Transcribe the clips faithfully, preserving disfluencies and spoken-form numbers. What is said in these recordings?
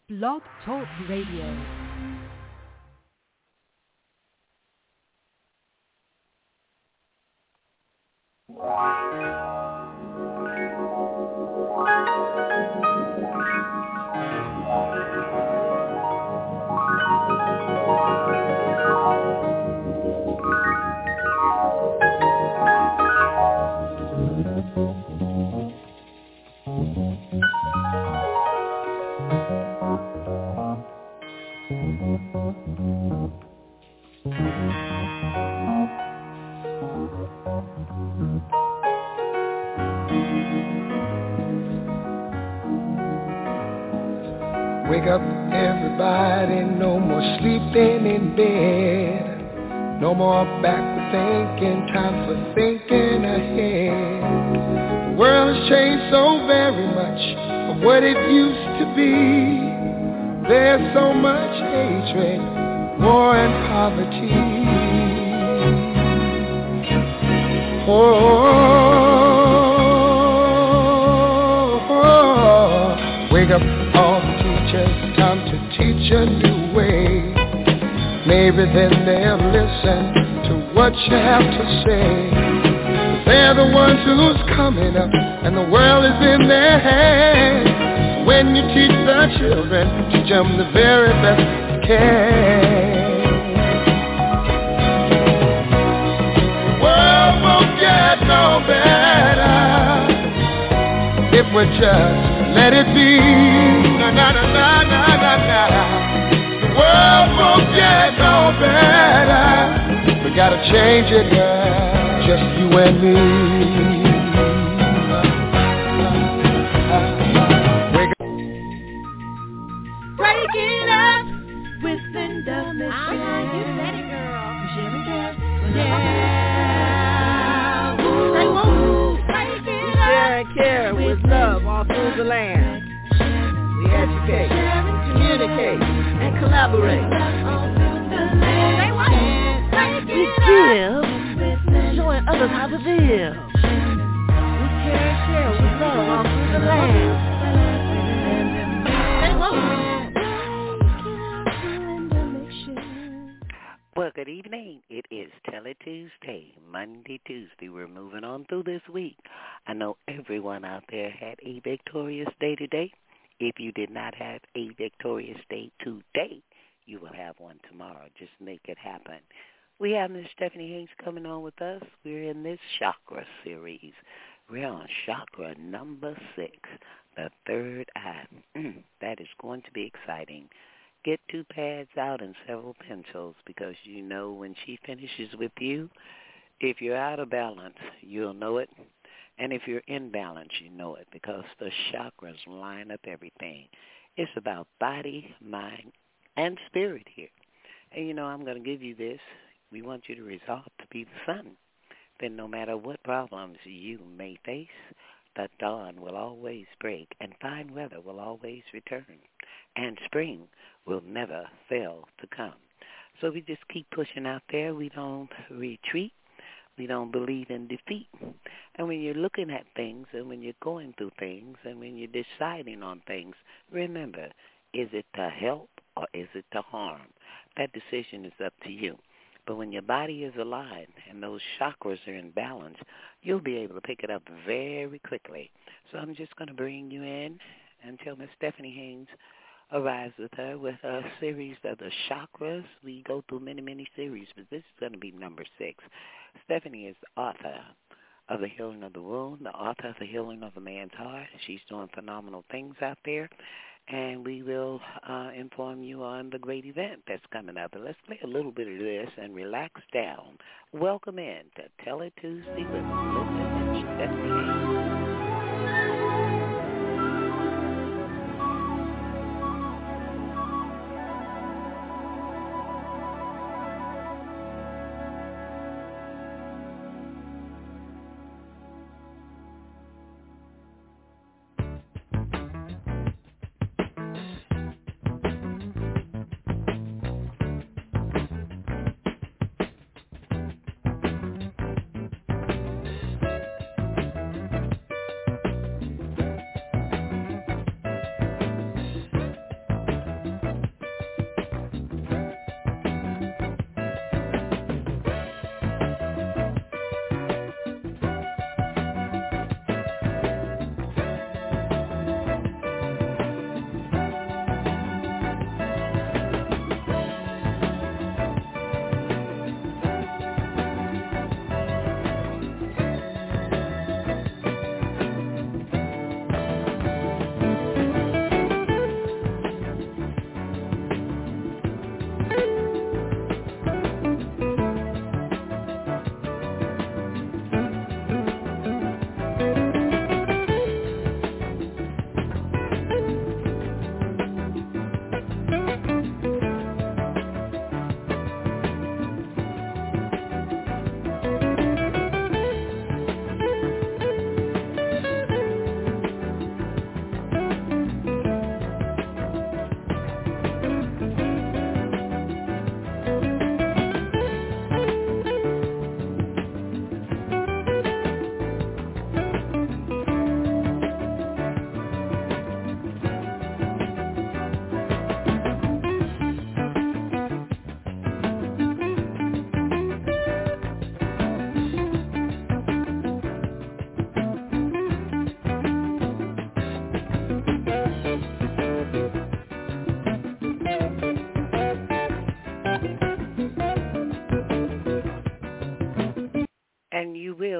Blog Talk Radio. Wake up, everybody, no more sleeping in bed. No more backward thinking, time for thinking ahead. The world has changed so very much from what it used to be. There's so much hatred, war and poverty. Oh, oh, oh. Wake up, all the teachers, time to teach a new way. Maybe then they'll listen to what you have to say. They're the ones who's coming up, and the world is in their hands. When you teach the children, teach them the very best you can. The world won't get no better if we just let it be. Na na na na na na na. The world won't get no better. We gotta change it, yeah. Just you and me. Wake up. Break it up with Linda Mitchell. Uh-huh, you said it, girl. Jimmy Jam. Yeah. Say woo. Break it up. Share and care with love all through the land. We educate, communicate, and collaborate. Say what? We give, showing others how to live. We care and share with love all through the land. Well, good evening. It is Tele-Tuesday, Monday, Tuesday. We're moving on through this week. I know everyone out there had a victorious day today. If you did not have a victorious day today, you will have one tomorrow. Just make it happen. We have Miss Stephanie Haynes coming on with us. We're in this chakra series. We're on chakra number six, the third eye. That is going to be exciting. Get two pads out and several pencils, because you know when she finishes with you, if you're out of balance, you'll know it. And if you're in balance, you know it, because the chakras line up everything. It's about body, mind, and spirit here. And, you know, I'm going to give you this. We want you to resolve to be the sun. Then no matter what problems you may face, the dawn will always break, and fine weather will always return, and spring will never fail to come. So we just keep pushing out there. We don't retreat. We don't believe in defeat. And when you're looking at things, and when you're going through things, and when you're deciding on things, remember, is it to help or is it to harm? That decision is up to you. But when your body is aligned and those chakras are in balance, you'll be able to pick it up very quickly. So I'm just going to bring you in until Miss Stephanie Haynes arrives with her with a series of the chakras. We go through many, many series, but this is going to be number six. Stephanie is the author of The Healing of the Wound, the author of The Healing of a Man's Heart. She's doing phenomenal things out there. And we will uh, inform you on the great event that's coming up. And let's play a little bit of this and relax down. Welcome in to Tele-Tuesday with Linda and Stephanie.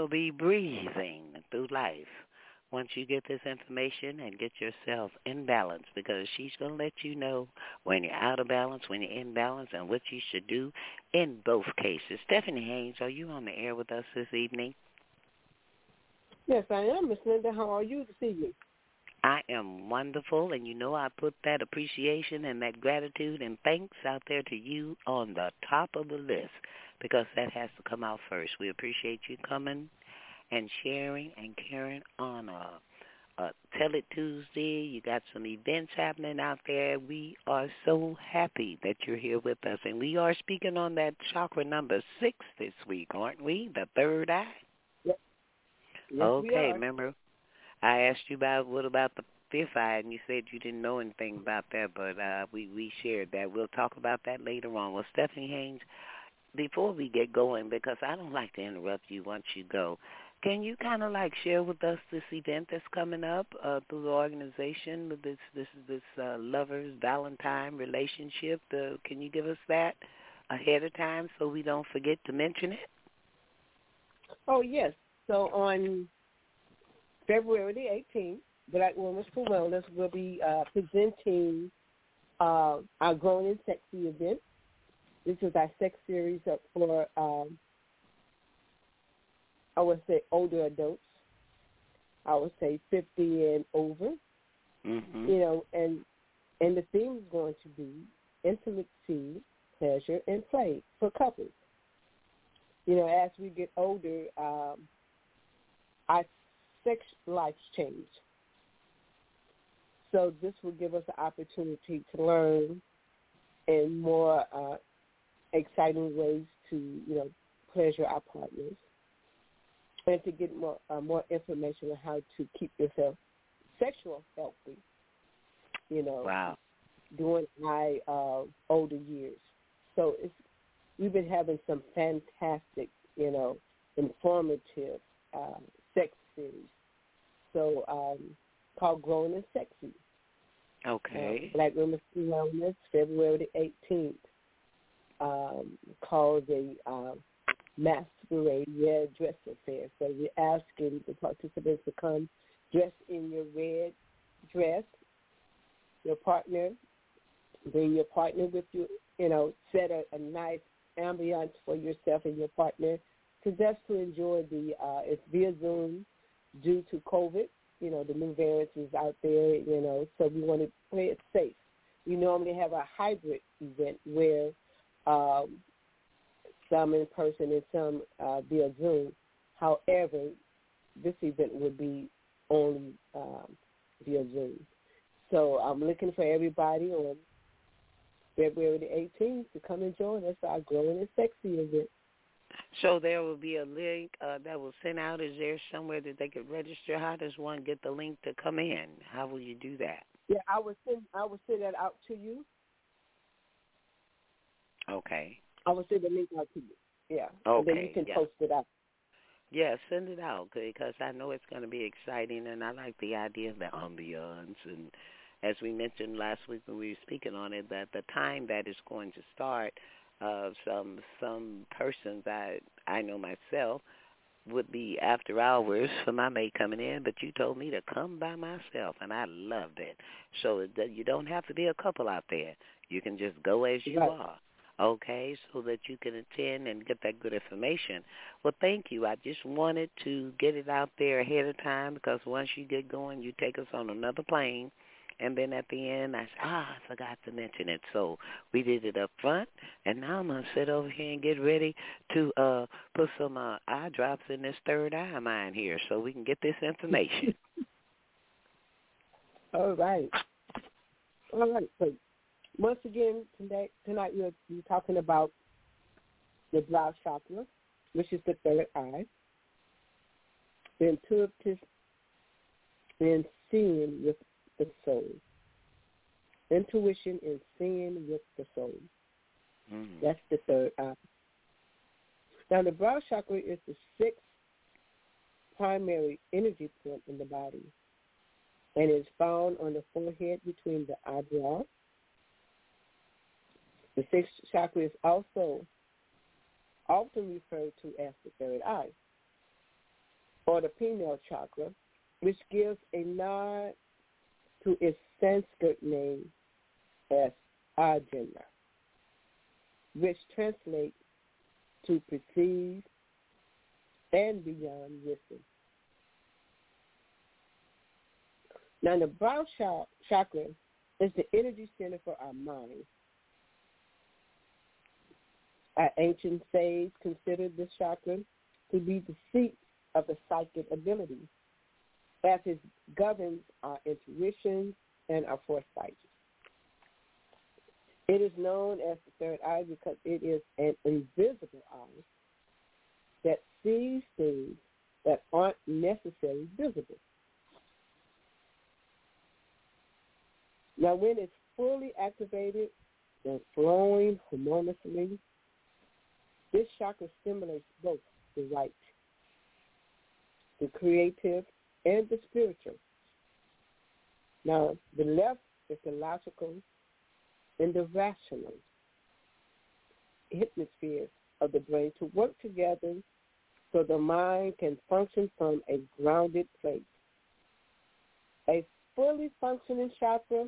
will be breathing through life once you get this information and get yourself in balance, because she's going to let you know when you're out of balance, when you're in balance, and what you should do in both cases. Stephanie Haynes, are you on the air with us this evening? Yes, I am, Miss Linda. How are you this evening? I am wonderful, and you know I put that appreciation and that gratitude and thanks out there to you on the top of the list, because that has to come out first. We appreciate you coming and sharing and caring on a, a Tell It Tuesday. You got some events happening out there. We are so happy that you're here with us, and we are speaking on that chakra number six this week, aren't we? The third eye? Yep. Yes, okay, we are. Remember, I asked you about what about the fifth eye, and you said you didn't know anything about that, but uh, we, we shared that. We'll talk about that later on. Well, Stephanie Haynes, before we get going, because I don't like to interrupt you once you go, can you kind of like share with us this event that's coming up uh, through the organization with this this this uh, lovers Valentine relationship? Uh, can you give us that ahead of time so we don't forget to mention it? Oh yes. So on February the eighteenth, Black Women for Wellness will be uh, presenting uh, our Grown and Sexy event. This is our sex series up for. Um, I would say older adults. I would say fifty and over. Mm-hmm. You know, and and the theme is going to be intimacy, pleasure, and play for couples. You know, as we get older, um, our sex lives change. So this will give us an opportunity to learn in more uh, exciting ways to, you know, pleasure our partners, and to get more uh, more information on how to keep yourself sexual healthy, you know, wow. during my uh, older years. So it's we've been having some fantastic, you know, informative uh, sex series. So um, called Grown and Sexy. Okay. Uh, Black Women's Wellness, February the eighteenth, um, called the uh, Masquerade Red Dress Affair. So we're asking the participants to come dressed in your red dress, your partner, bring your partner with you, you know, set a, a nice ambiance for yourself and your partner to just to enjoy the, uh, it's via Zoom due to COVID. You know, the new variants is out there, you know, so we want to play it safe. We normally have a hybrid event where um, some in person and some uh, via Zoom. However, this event would be only um, via Zoom. So I'm looking for everybody on February the eighteenth to come and join us for our Growing and Sexy event. So there will be a link uh, that will send out. Is there somewhere that they could register? How does one get the link to come in? How will you do that? Yeah, I will send I will send that out to you. Okay. I will send the link out to you. Yeah. Okay. And then you can yeah. post it out. Yeah, send it out because I know it's going to be exciting, and I like the idea of the ambiance. And as we mentioned last week when we were speaking on it, that the time that is going to start, uh, some some persons I I know myself would be after hours for my mate coming in, but you told me to come by myself, and I loved it. So that you don't have to be a couple out there. You can just go as you right. are. Okay, so that you can attend and get that good information. Well, thank you. I just wanted to get it out there ahead of time because once you get going, you take us on another plane. And then at the end, I said, ah, I forgot to mention it. So we did it up front, and now I'm going to sit over here and get ready to uh, put some uh, eye drops in this third eye of mine here so we can get this information. All right. All right. So once again, today, tonight we're, we're talking about the brow chakra, which is the third eye, the intuitive and seeing with the soul. Intuition and seeing with the soul. Mm. That's the third eye. Now, the brow chakra is the sixth primary energy point in the body and is found on the forehead between the eyebrows. The sixth chakra is also often referred to as the third eye. or the pineal chakra, which gives a nod to its Sanskrit name as Ajna, which translates to perceive and beyond wisdom. Now, the brow chakra is the energy center for our mind. Our ancient sages considered this chakra to be the seat of the psychic ability, as it governs our intuition and our foresight. It is known as the third eye because it is an invisible eye that sees things that aren't necessarily visible. Now, when it's fully activated and flowing harmoniously, this chakra stimulates both the right, the creative, and the spiritual. Now, the left is the logical and the rational hemispheres of the brain to work together so the mind can function from a grounded place. A fully functioning chakra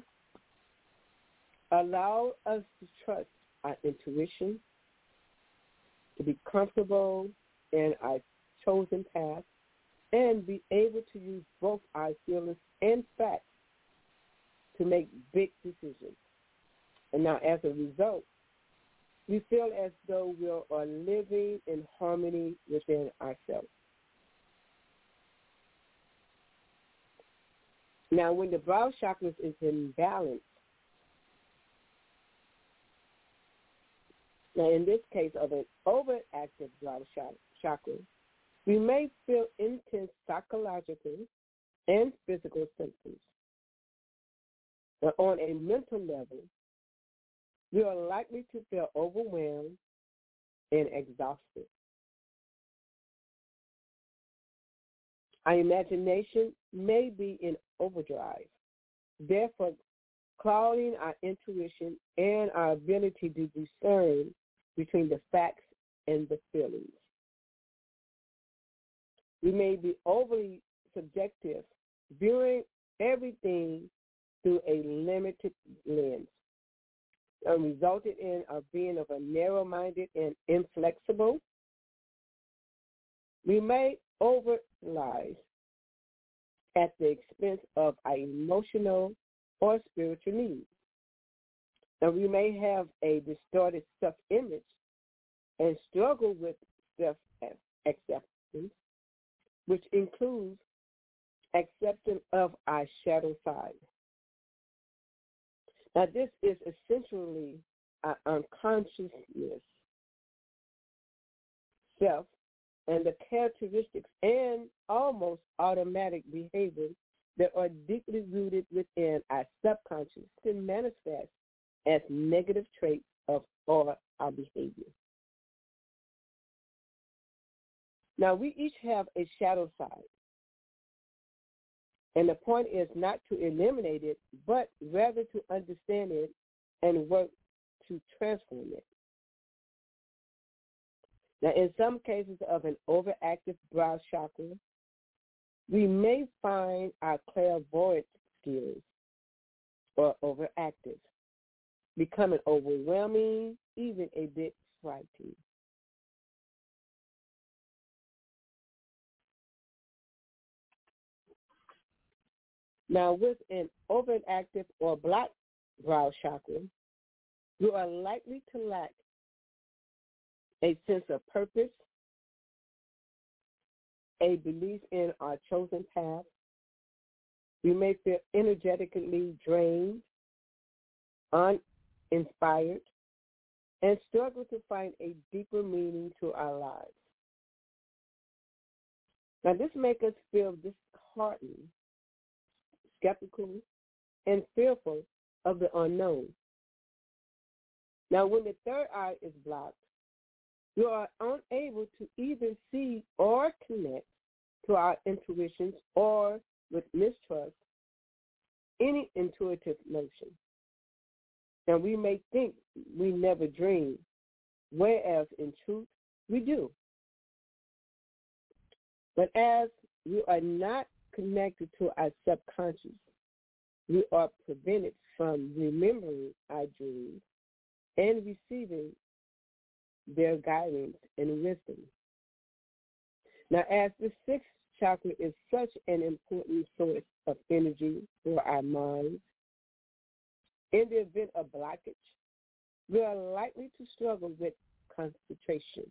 allows us to trust our intuition, to be comfortable in our chosen path, and be able to use both our feelings and facts to make big decisions. And now, as a result, we feel as though we are living in harmony within ourselves. Now, when the brow chakra is in balance, now in this case of an overactive brow chakra, we may feel intense psychological and physical symptoms. Now, on a mental level, we are likely to feel overwhelmed and exhausted. Our imagination may be in overdrive, therefore clouding our intuition and our ability to discern between the facts and the feelings. We may be overly subjective, viewing everything through a limited lens, and resulted in our being of a narrow-minded and inflexible. We may overanalyze at the expense of our emotional or spiritual needs. And we may have a distorted self-image and struggle with self-acceptance, which includes acceptance of our shadow side. Now, this is essentially our unconsciousness, self, and the characteristics and almost automatic behavior that are deeply rooted within our subconscious can manifest as negative traits of or our behavior. Now, we each have a shadow side. And the point is not to eliminate it, but rather to understand it and work to transform it. Now, in some cases of an overactive brow chakra, we may find our clairvoyant skills or overactive, becoming overwhelming, even a bit frightening. Now, with an overactive or blocked brow chakra, you are likely to lack a sense of purpose, a belief in our chosen path. You may feel energetically drained, uninspired, and struggle to find a deeper meaning to our lives. Now, this makes us feel disheartened, skeptical, and fearful of the unknown. Now, when the third eye is blocked, you are unable to either see or connect to our intuitions or, with mistrust, any intuitive notion. Now, we may think we never dream, whereas in truth, we do. But as we are not connected to our subconscious, we are prevented from remembering our dreams and receiving their guidance and wisdom. Now, as the sixth chakra is such an important source of energy for our minds, in the event of blockage, we are likely to struggle with concentration,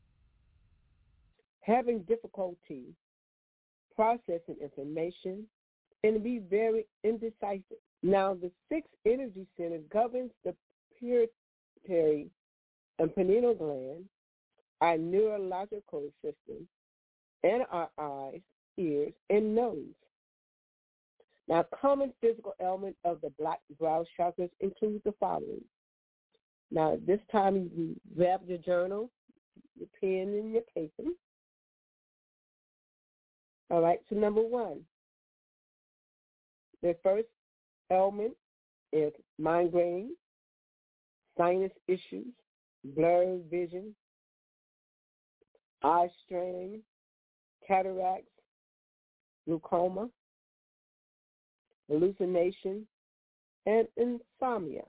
having difficulty processing information, and be very indecisive. Now, the sixth energy center governs the pituitary and pineal gland, our neurological system, and our eyes, ears, and nose. Now, common physical elements of the black brow chakras include the following. Now, this time you can grab your journal, your pen, and your paper. All right, so number one, the first element is migraine, sinus issues, blurred vision, eye strain, cataracts, glaucoma, hallucination, and insomnia.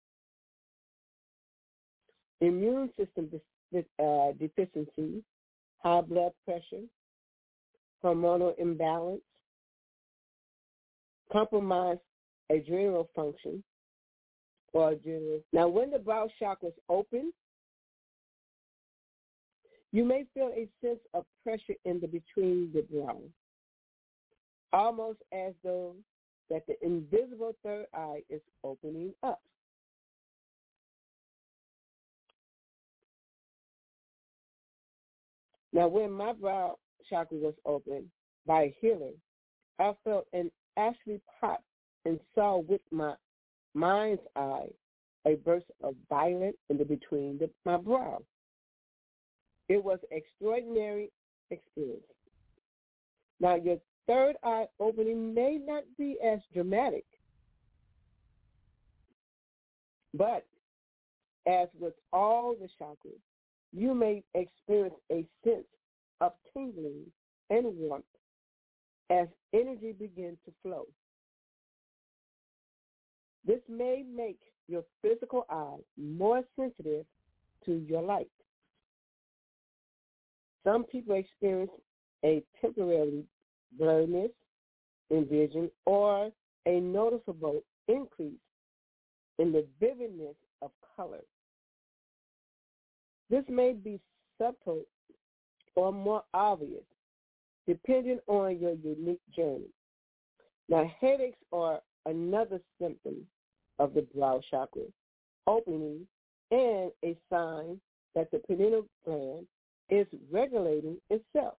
Immune system uh, deficiency, high blood pressure, hormonal imbalance, compromised adrenal function, or adrenal. Now, when the brow chakra is open, you may feel a sense of pressure in the between the brow, almost as though that the invisible third eye is opening up. Now, when my brow chakra was open by a healer, I felt an actually popped and saw with my mind's eye a burst of violet in the between the, my brow. It was an extraordinary experience. Now, your third eye opening may not be as dramatic, but as with all the chakras, you may experience a sense of tingling and warmth as energy begins to flow. This may make your physical eye more sensitive to your light. Some people experience a temporary blurriness in vision or a noticeable increase in the vividness of color. This may be subtle or more obvious, depending on your unique journey. Now, headaches are another symptom of the brow chakra opening and a sign that the pineal gland is regulating itself.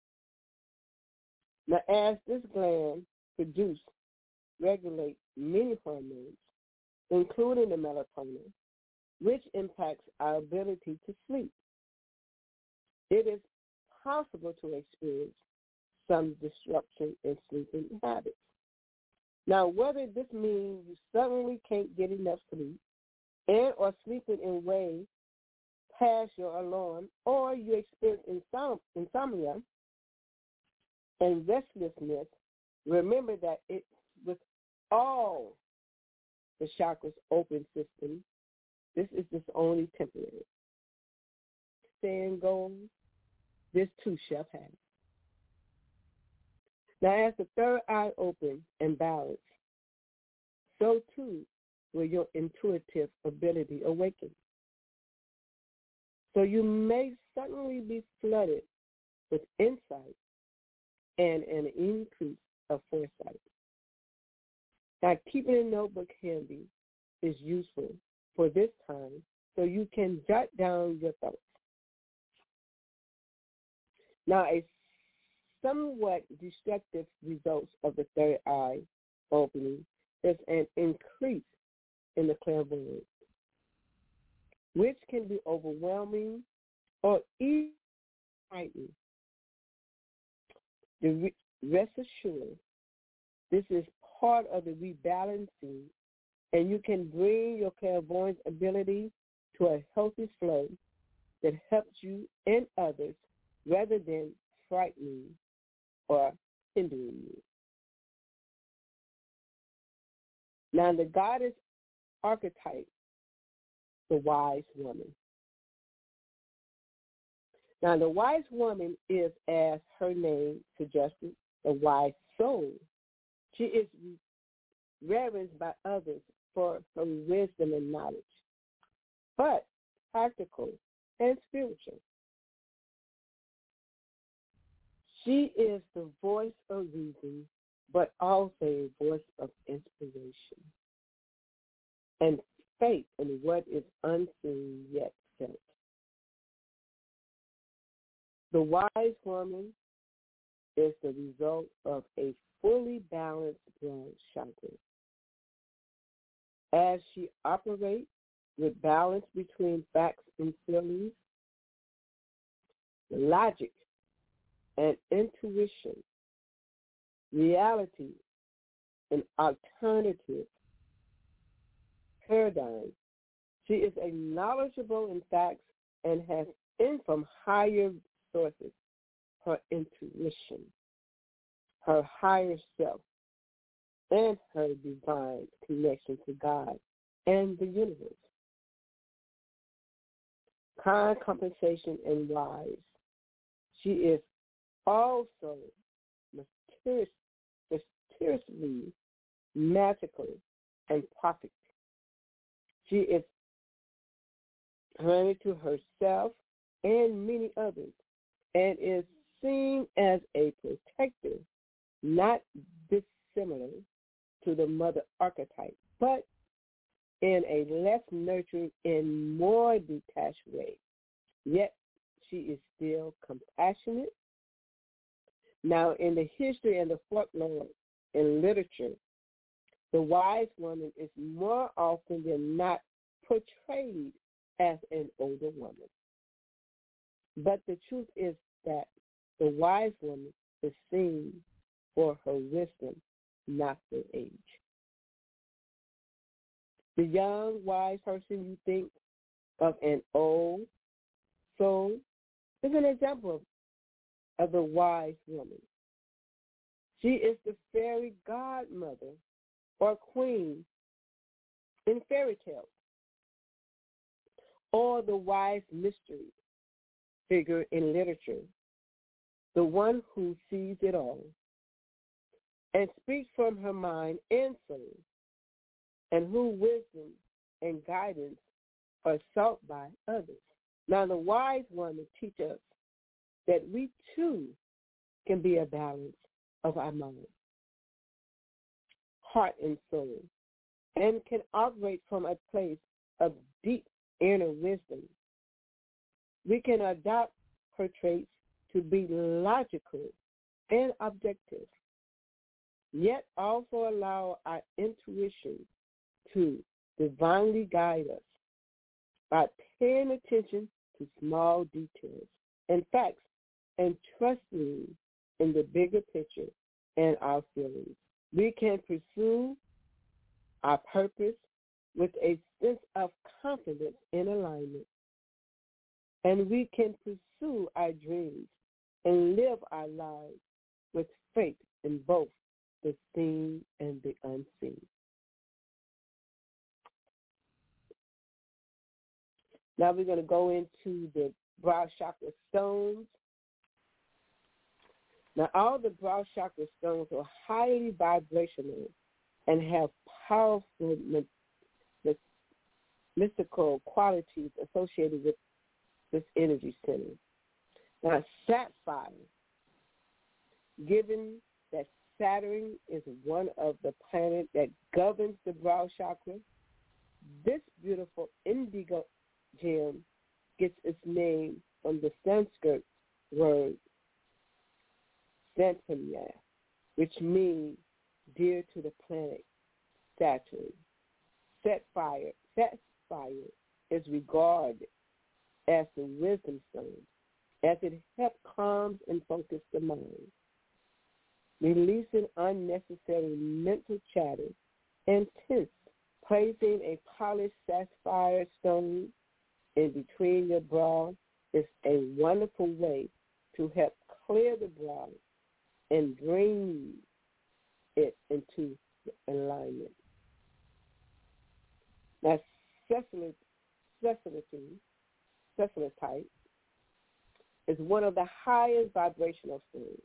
Now, as this gland produces, regulates many hormones, including the melatonin, which impacts our ability to sleep. It is possible to experience some disruption in sleeping habits. Now, whether this means you suddenly can't get enough sleep and or sleeping in ways past your alarm, or you experience insom- insomnia and restlessness, remember that it's with all the chakras open system, this is just only temporary. Saying goes, this too shall pass. Now, as the third eye opens and balanced, so too will your intuitive ability awaken. So you may suddenly be flooded with insight and an increase of foresight. Now, keeping a notebook handy is useful for this time so you can jot down your thoughts. Now, a somewhat destructive result of the third eye opening is an increase in the clairvoyance, which can be overwhelming or even frightening. The rest assured, this is part of the rebalancing, and you can bring your clairvoyance ability to a healthy flow that helps you and others rather than frightening or hindering you. Now, the goddess archetype, the wise woman. Now, the wise woman is, as her name suggested, the wise soul. She is reverenced by others for her wisdom and knowledge, but practical and spiritual. She is the voice of reason, but also a voice of inspiration and faith in what is unseen yet felt. The wise woman is the result of a fully balanced brown chakra. As she operates with balance between facts and feelings, logic and intuition, reality and alternative paradigm, she is a knowledgeable in facts and has in from higher sources her intuition, her higher self, and her divine connection to God and the universe. Kind, compensation, and wise. She is also mysterious, mysteriously magical and prophet. She is honey to herself and many others, and is seen as a protector, not dissimilar to the mother archetype, but in a less nurturing and more detached way. Yet she is still compassionate. Now, in the history and the folklore and literature, the wise woman is more often than not portrayed as an older woman. But the truth is that the wise woman is seen for her wisdom, not her age. The young, wise person you think of an old soul is an example of, of the wise woman. She is the fairy godmother or queen in fairy tales, or the wise mystery figure in literature, the one who sees it all and speaks from her mind and soul, and whose wisdom and guidance are sought by others. Now, the wise woman teaches us that we too can be a balance of our mind, heart, and soul, and can operate from a place of deep inner wisdom. We can adopt her traits to be logical and objective, yet also allow our intuition to divinely guide us by paying attention to small details and facts and trusting in the bigger picture and our feelings. We can pursue our purpose with a sense of confidence and alignment, and we can pursue our dreams and live our lives with faith in both the seen and the unseen. Now we're going to go into the brow chakra stones. Now all the brow chakra stones are highly vibrational and have powerful mystical qualities associated with this energy center. Now sapphire, given that Saturn is one of the planets that governs the brow chakra, this beautiful indigo gem gets its name from the Sanskrit word Saturnia, which means dear to the planet Saturn. Sapphire, sapphire is regarded as the wisdom stone, as it helps calm and focus the mind, releasing unnecessary mental chatter and tense. Placing a polished sapphire stone in between your brow is a wonderful way to help clear the brow and bring it into alignment. Now, Cecility, Cecilitite is one of the highest vibrational stones.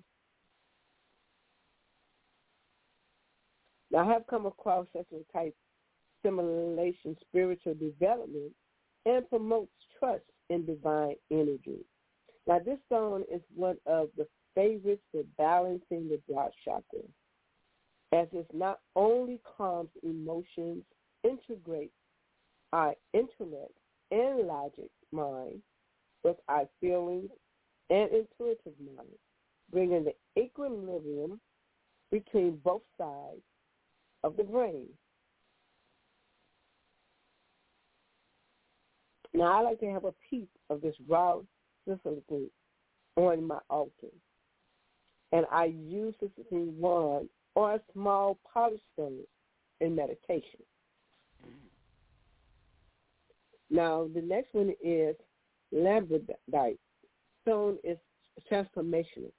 Now, I have come across Cecilitite simulation spiritual development and promotes trust in divine energy. Now, this stone is one of the favorites for balancing the throat chakra, as it not only calms emotions, integrates our intellect and logic mind with our feelings and intuitive mind, bringing the equilibrium between both sides of the brain. Now, I like to have a piece of this raw Cecilitite on my altar, and I use Cecilitite wand or a small polished stone in meditation. Now, the next one is labradorite. Stone is transformational.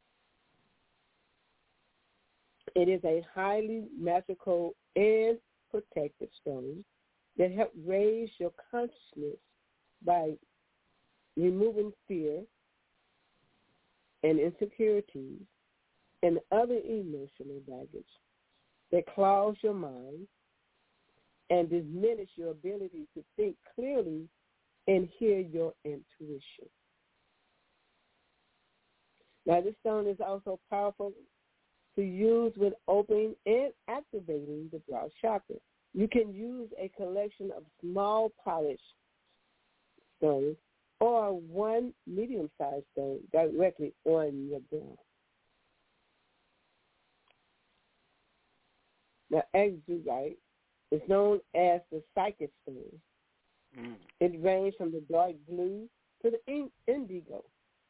It is a highly magical and protective stone that helps raise your consciousness by removing fear and insecurities and other emotional baggage that clogs your mind and diminish your ability to think clearly and hear your intuition. Now, this stone is also powerful to use when opening and activating the throat chakra. You can use a collection of small polished stones or one medium-sized stone directly on your ground. Now, azurite is known as the psychic stone. Mm. It ranges from the dark blue to the in- indigo,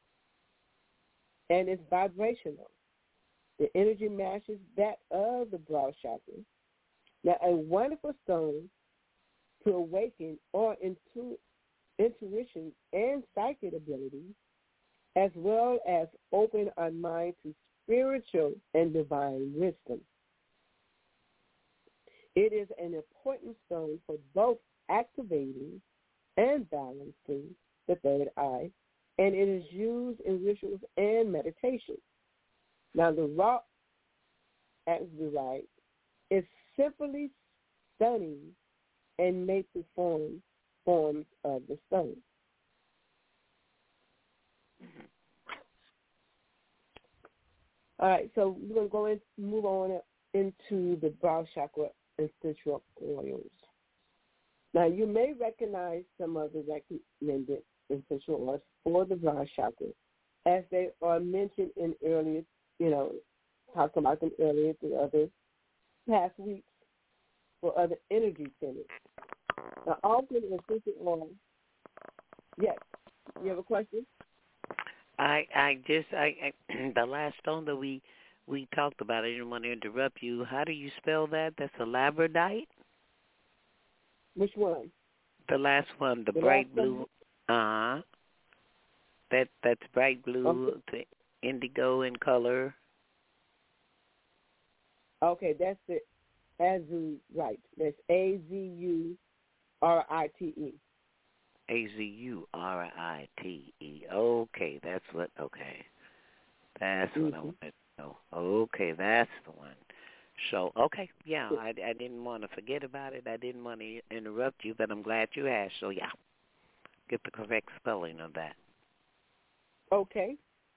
and it's vibrational. The energy matches that of the brow chakra. Now, a wonderful stone to awaken our intu- intuition and psychic abilities, as well as open our mind to spiritual and divine wisdom. It is an important stone for both activating and balancing the third eye, and it is used in rituals and meditation. Now, the raw azurite is simply stunning and made to form forms of the stone. All right, so we're going to go in, move on into the brow chakra essential oils. Now, you may recognize some of the recommended essential oils for the brow chakra, as they are mentioned in earlier, you know, talked about them earlier through other past weeks for other energy centers. Now, often essential oil. Yes, you have a question? I I just I, I the last stone that we we talked about. I didn't want to interrupt you. How do you spell that? That's a labradorite? Which one? The last one, the, the bright blue. Uh huh. That that's bright blue, okay. to indigo in color. Okay, that's the azurite. That's A Z U R I T E. A Z U R I T E. Okay, that's what. Okay, that's what mm-hmm. I wanted to know. Okay, that's the one. So, okay, yeah, I, I didn't want to forget about it. I didn't want to interrupt you, but I'm glad you asked. So, yeah, get the correct spelling of that. Okay.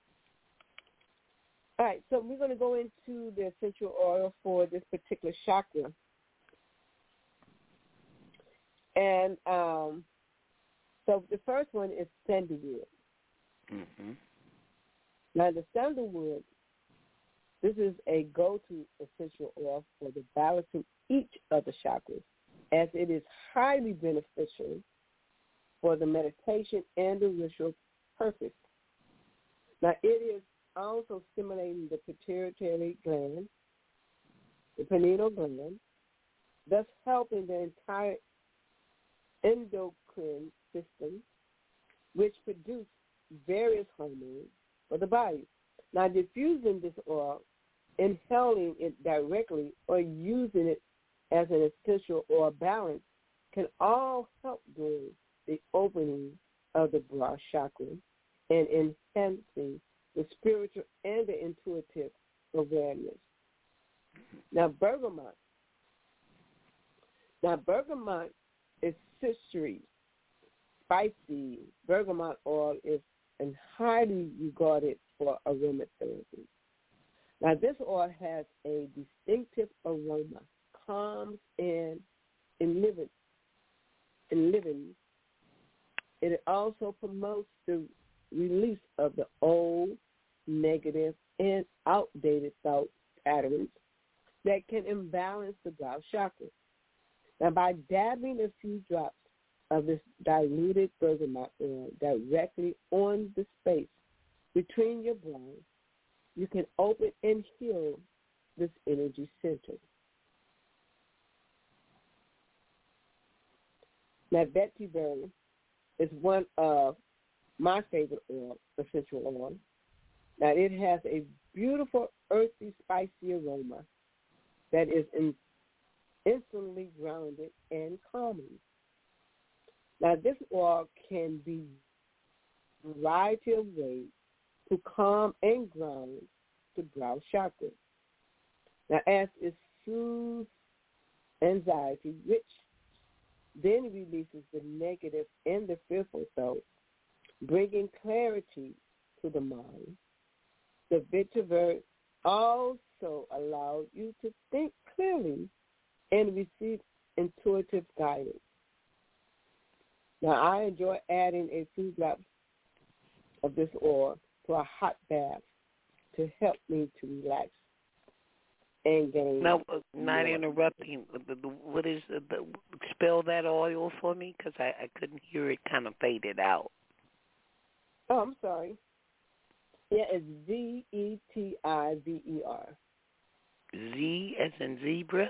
All right, so we're going to go into the essential oil for this particular chakra. And um, so the first one is sandalwood. Mm-hmm. Now, the sandalwood, this is a go-to essential oil for the balancing each of the chakras, as it is highly beneficial for the meditation and the ritual purpose. Now, it is also stimulating the pituitary gland, the pineal gland, thus helping the entire endocrine system, which produce various hormones for the body. Now, diffusing this oil, inhaling it directly, or using it as an essential oil balance can all help during the opening of the brow chakra and enhancing the spiritual and the intuitive awareness. Now, bergamot. Now, bergamot is citrusy, spicy. Bergamot oil is and highly regarded for aromatherapy. Now, this oil has a distinctive aroma, calms and enlivens. enlivens. It also promotes the release of the old, negative, and outdated thought patterns that can imbalance the brow chakra. Now, by dabbing a few drops of this diluted bergamot oil directly on the space between your brows, you can open and heal this energy center. Now, vetiver is one of my favorite oil, essential oil. Now, it has a beautiful, earthy, spicy aroma that is in, instantly grounded and calming. Now, this oil can be a variety of ways to calm and ground the brow chakra. Now, as it soothes anxiety, which then releases the negative and the fearful thoughts, bringing clarity to the mind. The vetiver also allows you to think clearly and receive intuitive guidance. Now, I enjoy adding a few drops of this oil to a hot bath to help me to relax and gain. Now, uh, not interrupting, what is the, the, spell that oil for me? Because I, I couldn't hear it, kind of faded out. Oh, I'm sorry. Yeah, it's V E T I V E R. Z as in zebra?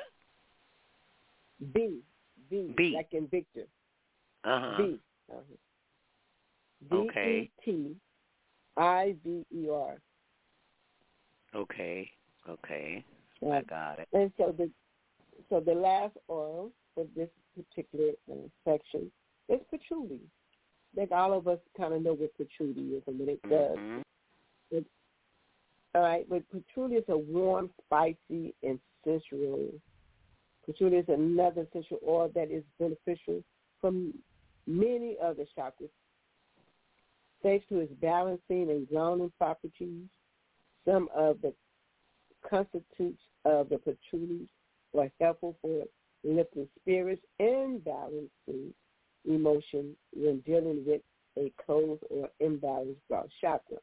B. B. B. Like in Victor. Uh-huh. B. Uh-huh. Okay. V E T I V E R. Okay. Okay. Right. I got it. And so the so the last oil for this particular uh, section is patchouli. I think all of us kind of know what patchouli is and what it does. Mm-hmm. It, all right, but patchouli is a warm, spicy, and sensual. Patchouli is another essential oil that is beneficial from many other chakras. Thanks to its balancing and grounding properties, some of the constitutes of the patchouli are helpful for lifting spirits and balancing emotion when dealing with a closed or imbalanced brow chakra.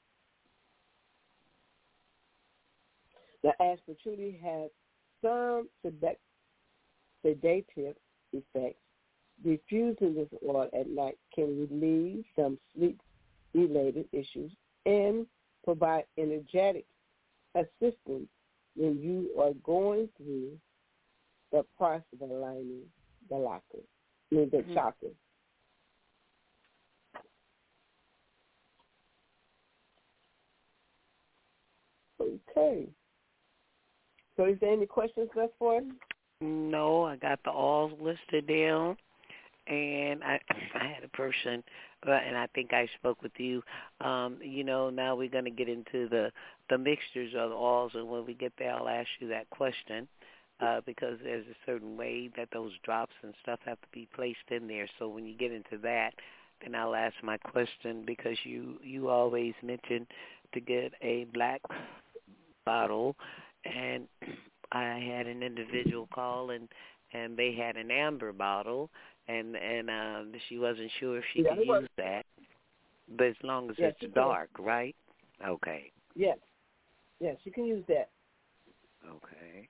Now, as patchouli has some sedative effects, diffusing this oil at night can relieve some sleep-related issues and provide energetic assistance when you are going through the process of aligning the chakra, I mean the mm-hmm. chakra. Okay. So is there any questions left for him? No, I got the alls listed down, and I I had a person, uh, and I think I spoke with you. Um, you know, now we're going to get into the, the mixtures of the alls, and when we get there, I'll ask you that question uh, because there's a certain way that those drops and stuff have to be placed in there. So when you get into that, then I'll ask my question because you, you always mention to get a black bottle, and I had an individual call, and, and they had an amber bottle, and and um, she wasn't sure if she yeah, could use that, but as long as yes, it's dark, right? Okay. Yes. Yes, you can use that. Okay.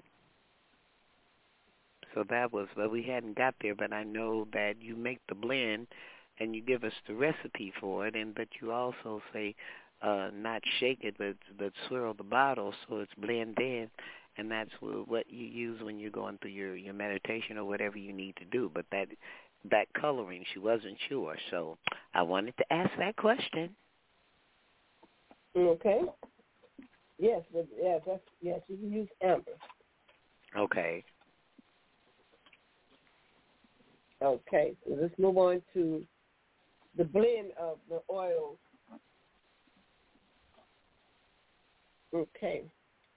So that was, but we hadn't got there, but I know that you make the blend, and you give us the recipe for it, and but you also say uh, not shake it, but, but swirl the bottle so it's blend in. And that's what you use when you're going through your, your meditation or whatever you need to do. But that that coloring, she wasn't sure. So I wanted to ask that question. Okay. Yes, but yeah, that's yes. You can use amber. Okay. Okay, so let's move on to the blend of the oils. Okay.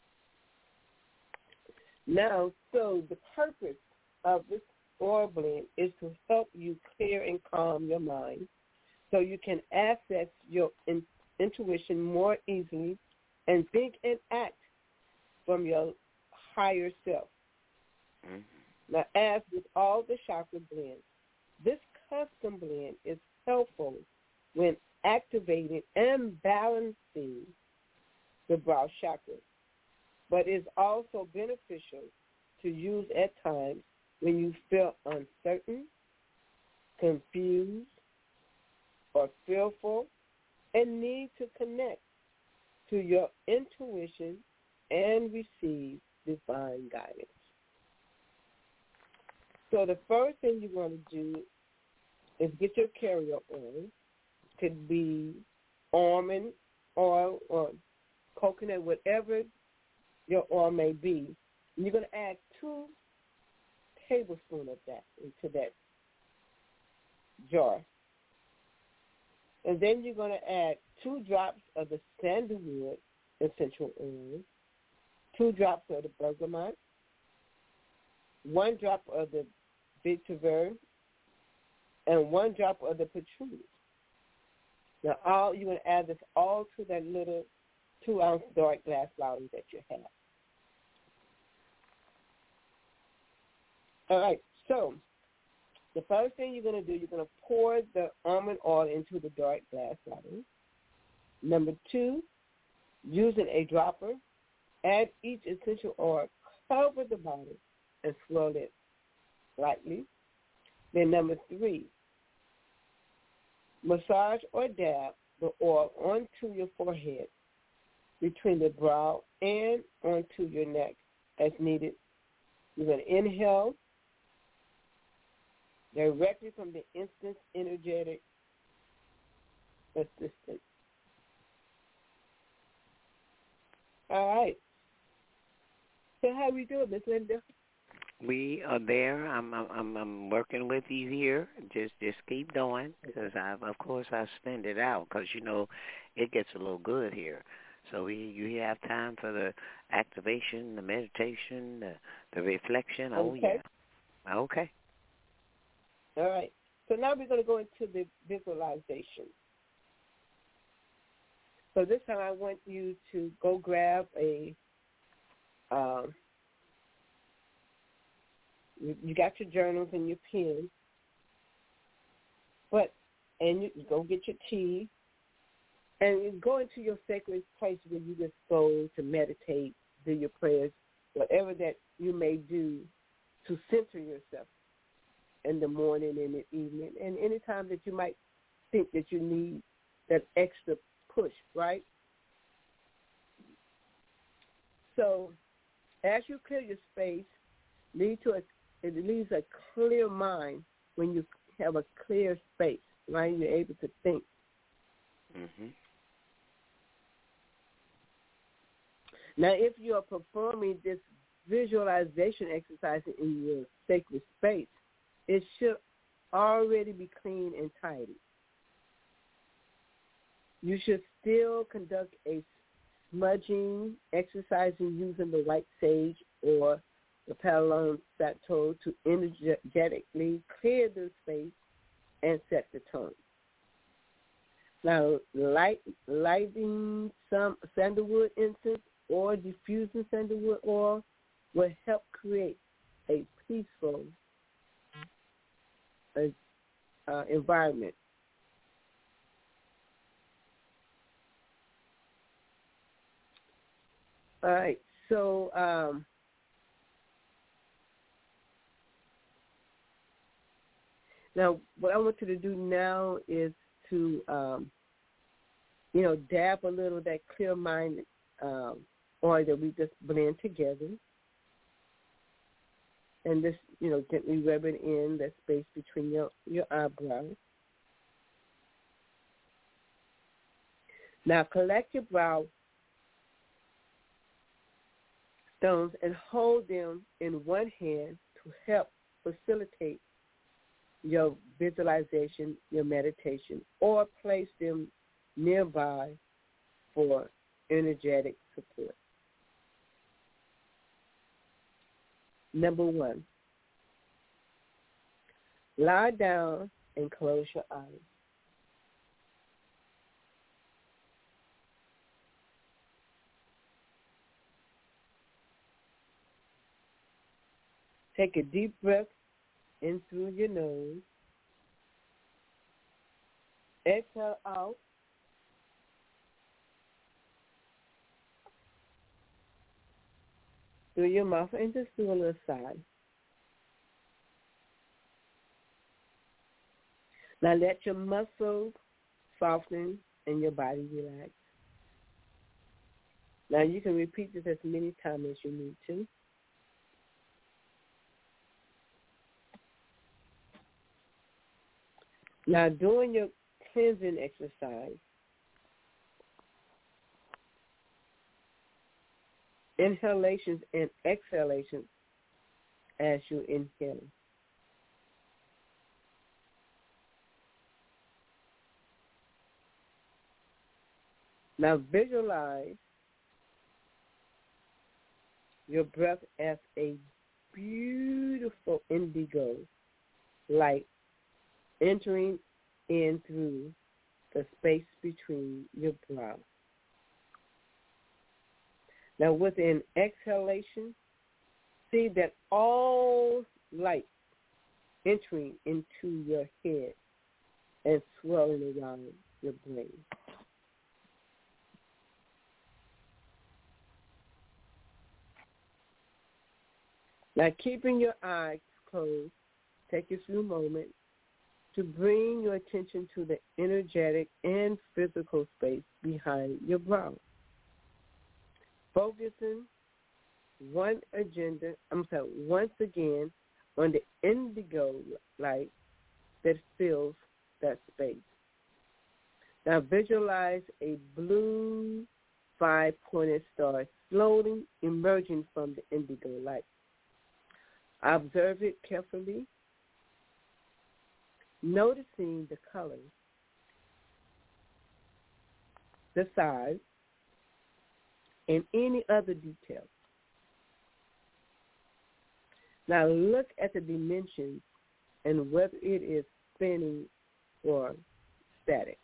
Now, so the purpose of this oil blend is to help you clear and calm your mind so you can access your in, intuition more easily and think and act from your higher self. Mm-hmm. Now, as with all the chakra blends, this custom blend is helpful when activating and balancing the brow chakra, but is also beneficial to use at times when you feel uncertain, confused, or fearful, and need to connect to your intuition and receive divine guidance. So the first thing you're going to do is get your carrier oil. It could be almond oil or coconut, whatever your oil may be. And you're going to add two tablespoons of that into that jar. And then you're going to add two drops of the sandalwood essential oil, two drops of the bergamot, one drop of the vetiver, and one drop of the patchouli. Now, all you're going to add this all to that little two-ounce dark glass bottle that you have. All right, so the first thing you're going to do, you're going to pour the almond oil into the dark glass bottle. Number two, using a dropper, add each essential oil, cover the bottle, and swirl it lightly. Then number three, massage or dab the oil onto your forehead, between the brow and onto your neck as needed. You're going to inhale directly from the instant energetic assistant. All right. So how we doing, Miss Linda? We are there. I'm I'm I'm working with you here. Just just keep going because I of course I spend it out because you know it gets a little good here. So we you have time for the activation, the meditation, the the reflection. Oh okay. yeah. Okay. All right. So now we're going to go into the visualization. So this time I want you to go grab a, um, you, you got your journals and your pen, but, and you, you go get your tea, and you go into your sacred place where you just go to meditate, do your prayers, whatever that you may do to center yourself in the morning and the evening, and any time that you might think that you need that extra push, right? So as you clear your space, lead to a, it leaves a clear mind when you have a clear space, right? You're able to think. Mm-hmm. Now, if you are performing this visualization exercise in your sacred space, it should already be clean and tidy. You should still conduct a smudging exercise using the white sage or the Palo Santo to energetically clear the space and set the tone. Now, light, lighting some sandalwood incense or diffusing sandalwood oil will help create a peaceful uh, environment. All right, so um, now what I want you to do now is to, um, you know, dab a little of that clear mind um, oil that we just blend together. And just, you know, gently rub it in that space between your, your eyebrows. Now collect your brow stones and hold them in one hand to help facilitate your visualization, your meditation, or place them nearby for energetic support. Number one, lie down and close your eyes. Take a deep breath in through your nose. Exhale out. Through your mouth and just do a little sigh. Now let your muscles soften and your body relax. Now you can repeat this as many times as you need to. Now during your cleansing exercise, inhalations and exhalations as you inhale. Now visualize your breath as a beautiful indigo light entering in through the space between your brows. Now with an exhalation, see that all light entering into your head and swirling around your brain. Now keeping your eyes closed, take a few moments to bring your attention to the energetic and physical space behind your brow. Focusing one agenda, I'm sorry, once again on the indigo light that fills that space. Now visualize a blue five-pointed star slowly emerging from the indigo light. Observe it carefully, noticing the colors, the size, and any other details. Now look at the dimensions and whether it is spinning or static.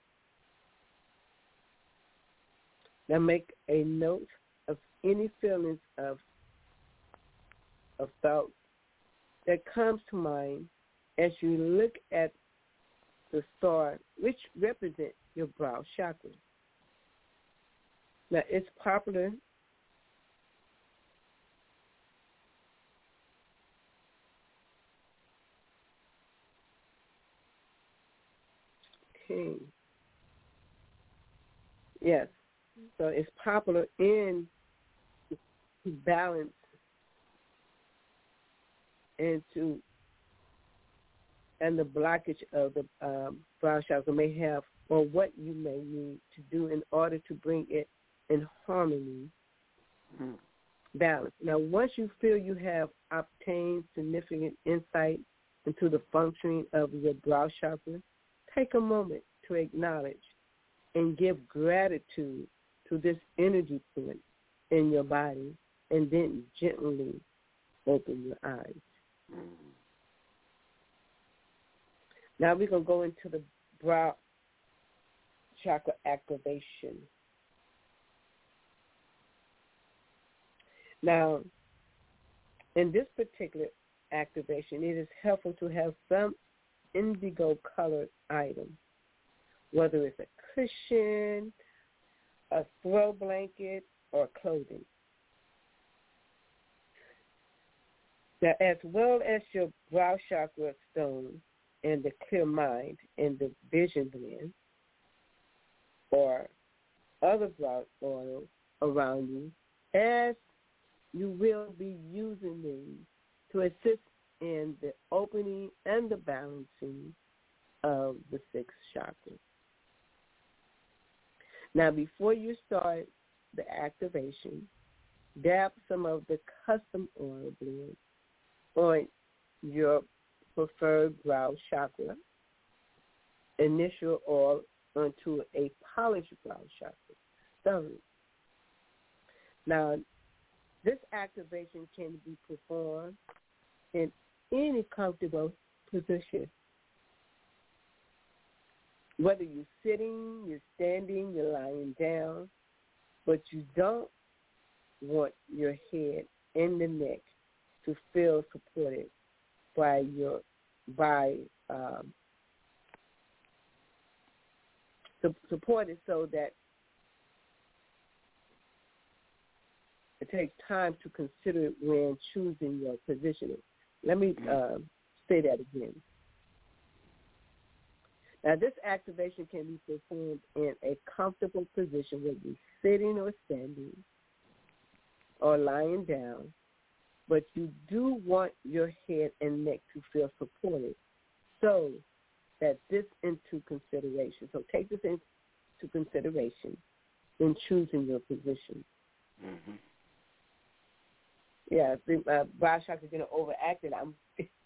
Now make a note of any feelings of, of thought that comes to mind as you look at the star, which represents your brow chakra. Now, it's popular okay. Yes. So it's popular in balance and to and the blockage of the um, brow chakra may have, or what you may need to do in order to bring it in harmony, mm-hmm. balance. Now, once you feel you have obtained significant insight into the functioning of your brow chakra, take a moment to acknowledge and give gratitude to this energy point in your body, and then gently open your eyes. Mm-hmm. Now we're going to go into the brow chakra activation. Now, in this particular activation, it is helpful to have some indigo-colored item, whether it's a cushion, a throw blanket, or clothing. Now, as well as your brow chakra stone and the clear mind and the vision blend, or other brow oils around you, as you will be using these to assist in the opening and the balancing of the sixth chakra. Now, before you start the activation, Dab some of the custom oil blend on your preferred brow chakra. Initial oil onto a polished brow chakra. Thoroughly. Now, this activation can be performed in any comfortable position. Whether you're sitting, you're standing, you're lying down, but you don't want your head and the neck to feel supported by your by um, su- supported so that it takes time to consider it when choosing your positioning. Let me uh, say that again. Now, this activation can be performed in a comfortable position, whether you're sitting or standing or lying down, but you do want your head and neck to feel supported. So that this into consideration. So take this into consideration in choosing your position. Mm-hmm. Yeah, if uh, brow chakra is going to overact it, I'm,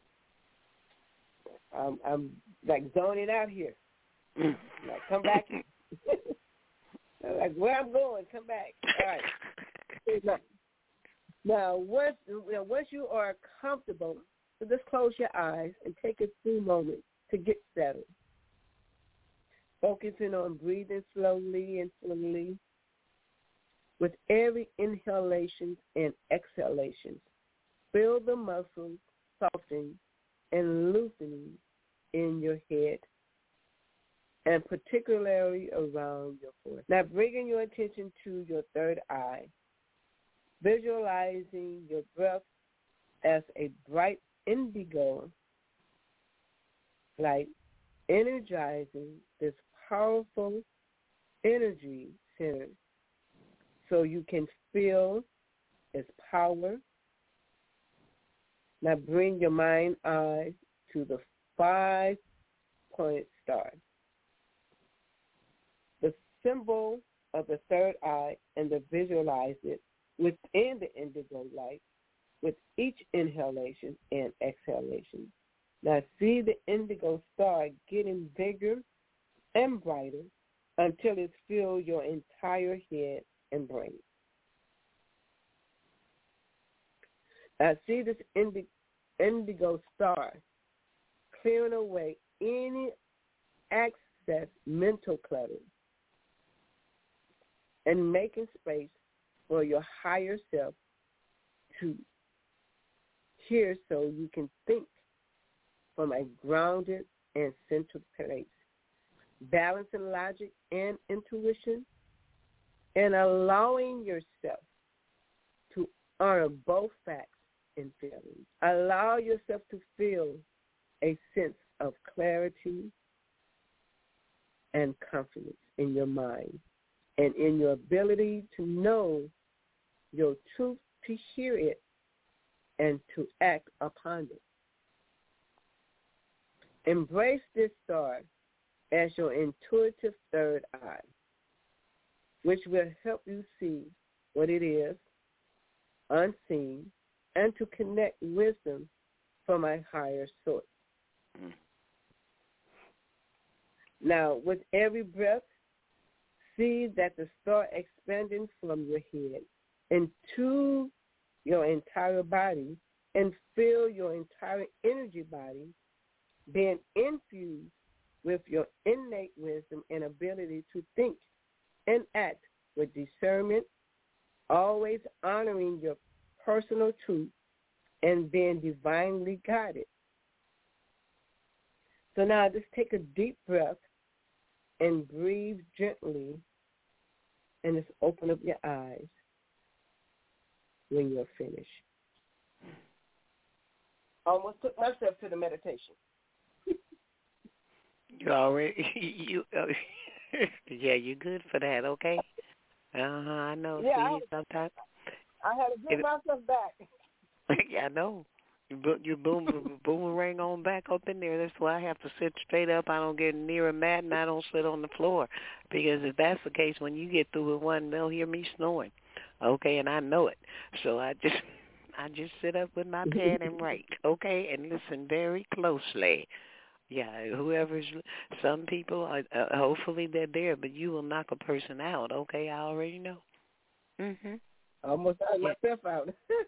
I'm, I'm like zoning out here. Mm. Like, come back. Like, where I'm going, come back. All right. Now, now once, you know, once you are comfortable, so just close your eyes and take a few moments to get settled. Focusing on breathing slowly and slowly. With every inhalation and exhalation, feel the muscles softening and loosening in your head, and particularly around your forehead. Now, bringing your attention to your third eye, visualizing your breath as a bright indigo light, energizing this powerful energy center so you can feel its power. Now bring your mind eyes to the five-pointed star, the symbol of the third eye, and to visualize it within the indigo light with each inhalation and exhalation. Now see the indigo star getting bigger and brighter until it fills your entire head and brain. Now see this indi- indigo star clearing away any excess mental clutter and making space for your higher self to hear so you can think from a grounded and centered place, balancing logic and intuition, and allowing yourself to honor both facts and feelings. Allow yourself to feel a sense of clarity and confidence in your mind and in your ability to know your truth, to hear it, and to act upon it. Embrace this star as your intuitive third eye, which will help you see what it is, unseen, and to connect wisdom from a higher source. Mm. Now, with every breath, see that the star expanding from your head into your entire body, and feel your entire energy body being infused with your innate wisdom and ability to think and act with discernment, always honoring your personal truth and being divinely guided. So now just take a deep breath and breathe gently, and just open up your eyes when you're finished. Almost took myself to the meditation. You already, you, uh, yeah, you good for that, okay? Uh-huh, I know. Yeah, See, sometimes. I had to get it, myself back. Yeah, I know. You, bo- you boom, boom, boomerang on back up in there. That's why I have to sit straight up. I don't get near a mat, and I don't sit on the floor. Because if that's the case, when you get through with one, they'll hear me snoring. Okay, and I know it. So I just I just sit up with my pen and write, okay, and listen very closely. Yeah, whoever's, some people, are, uh, hopefully they're there, but you will knock a person out, okay? I already know. Mhm. Almost knocked Yeah. myself out.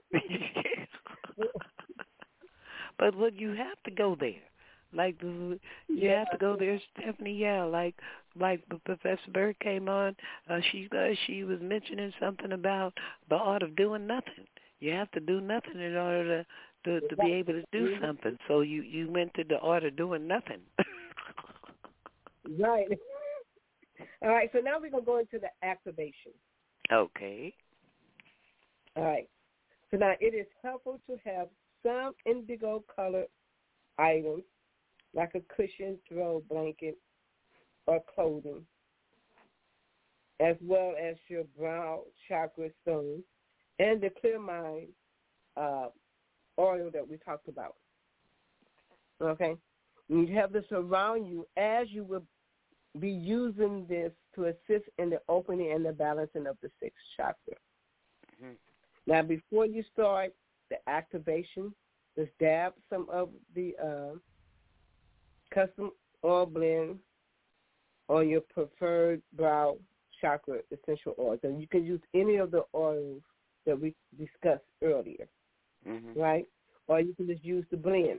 But look, you have to go there. Like, you yeah. have to go there, Stephanie. Yeah, like, like Professor Bird came on. Uh, she uh, she was mentioning something about the art of doing nothing. You have to do nothing in order to to, to be able to do something. So you you went to the art of doing nothing. Right. All right. So now we're gonna go into the activation. Okay. All right. So now it is helpful to have some indigo colored items, like a cushion, throw blanket, or clothing, as well as your brown chakra stone and the clear mind uh, oil that we talked about. Okay? And you have this around you as you will be using this to assist in the opening and the balancing of the sixth chakra. Mm-hmm. Now, before you start the activation, just dab some of the uh, custom oil blend on your preferred brow chakra essential oils. And you can use any of the oils that we discussed earlier, mm-hmm. right? Or you can just use the blend.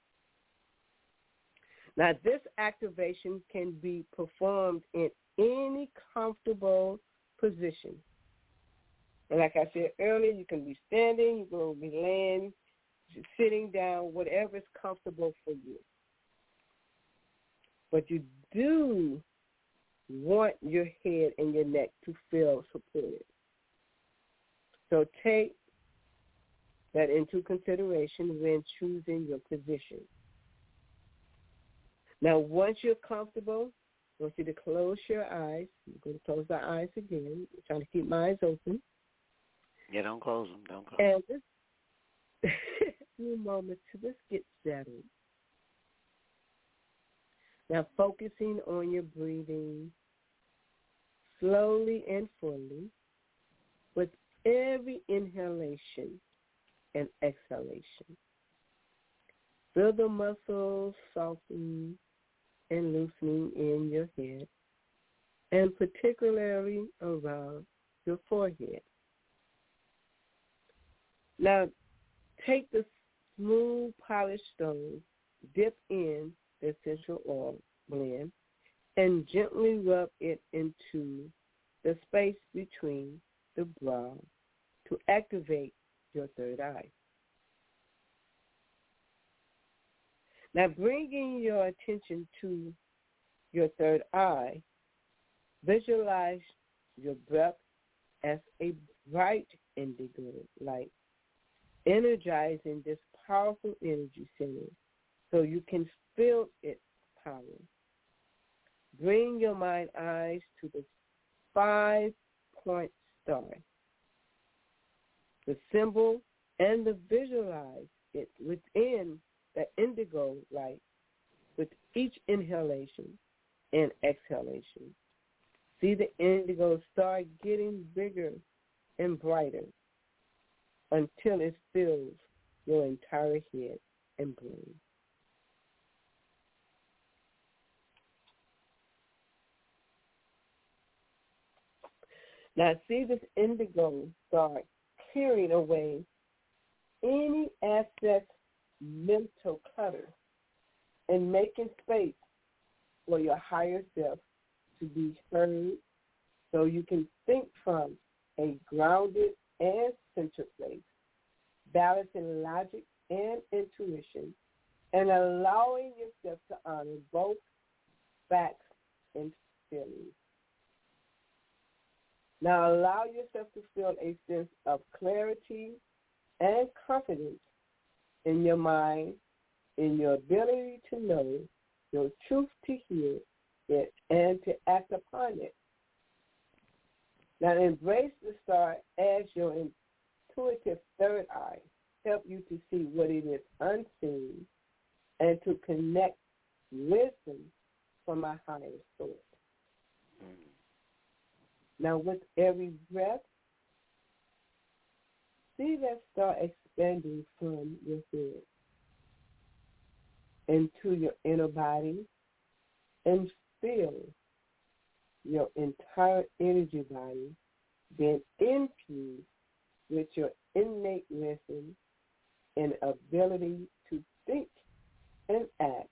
Now, this activation can be performed in any comfortable position. And like I said earlier, you can be standing, you can be laying, sitting down, whatever is comfortable for you. But you do want your head and your neck to feel supported. So take that into consideration when choosing your position. Now, once you're comfortable, I want you to close your eyes. I'm going to close my eyes again. I'm trying to keep my eyes open. Yeah, don't close them. Don't close them. And just a few moments to just get settled. Now, focusing on your breathing slowly and fully with every inhalation and exhalation. Feel the muscles softening and loosening in your head, and particularly around your forehead. Now, take the smooth polished stone, dip in the essential oil blend, and gently rub it into the space between the brow to activate your third eye. Now, bringing your attention to your third eye, visualize your breath as a bright indigo light, energizing this powerful energy center so you can feel its power. Bring your mind eyes to the five-point star, the symbol, and the visualize it within the indigo light with each inhalation and exhalation. See the indigo star getting bigger and brighter until it fills your entire head and brain. Now see this indigo star clearing away any excess mental clutter and making space for your higher self to be heard so you can think from a grounded and centered place, balancing logic and intuition, and allowing yourself to honor both facts and feelings. Now allow yourself to feel a sense of clarity and confidence in your mind, in your ability to know your truth, to hear it, and to act upon it. Now embrace the star as your intuitive third eye. Help you to see what it is unseen and to connect wisdom from a higher source. Mm-hmm. Now with every breath, see that start expanding from your spirit into your inner body and feel your entire energy body being infused with your innate wisdom and ability to think and act,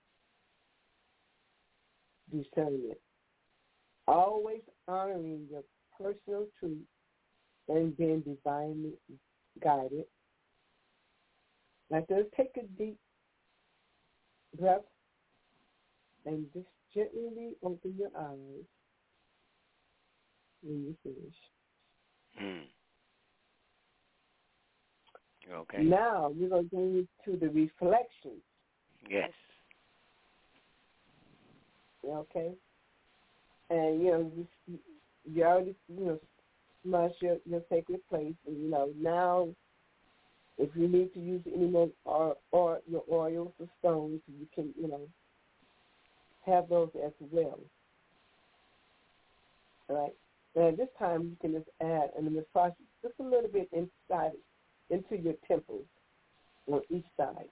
discernment, always honoring your personal truth and being divinely guided. Now just take a deep breath and just gently open your eyes when you finish. Hmm. Okay. Now we're going to go to the reflections. Yes. Okay. And, you know, you, you already, you know, smudge your, your sacred place. And, you know, now if you need to use any more or, or your oils or stones, you can, you know, have those as well. All right. And at this time, you can just add and massage just a little bit inside, into your temples on each side,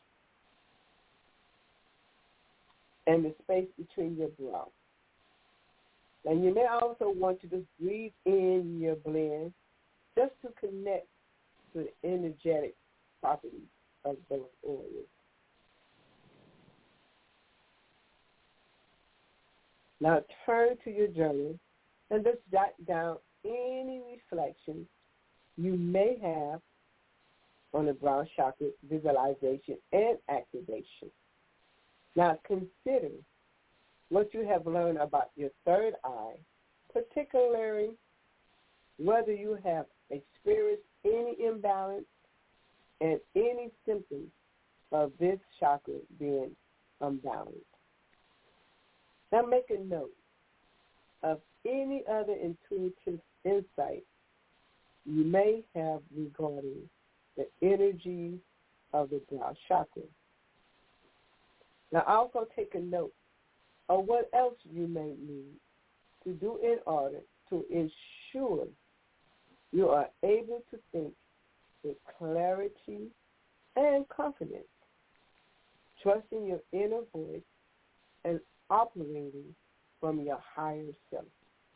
and the space between your brow. And you may also want to just breathe in your blend just to connect to the energetic properties of those oils. Now turn to your journal and just jot down any reflections you may have on the brown chakra visualization and activation. Now consider what you have learned about your third eye, particularly whether you have experienced any imbalance and any symptoms of this chakra being unbalanced. Now make a note of any other intuitive insight you may have regarding the energy of the brown chakra. Now also take a note of what else you may need to do in order to ensure you are able to think with clarity and confidence, trusting your inner voice and operating from your higher self.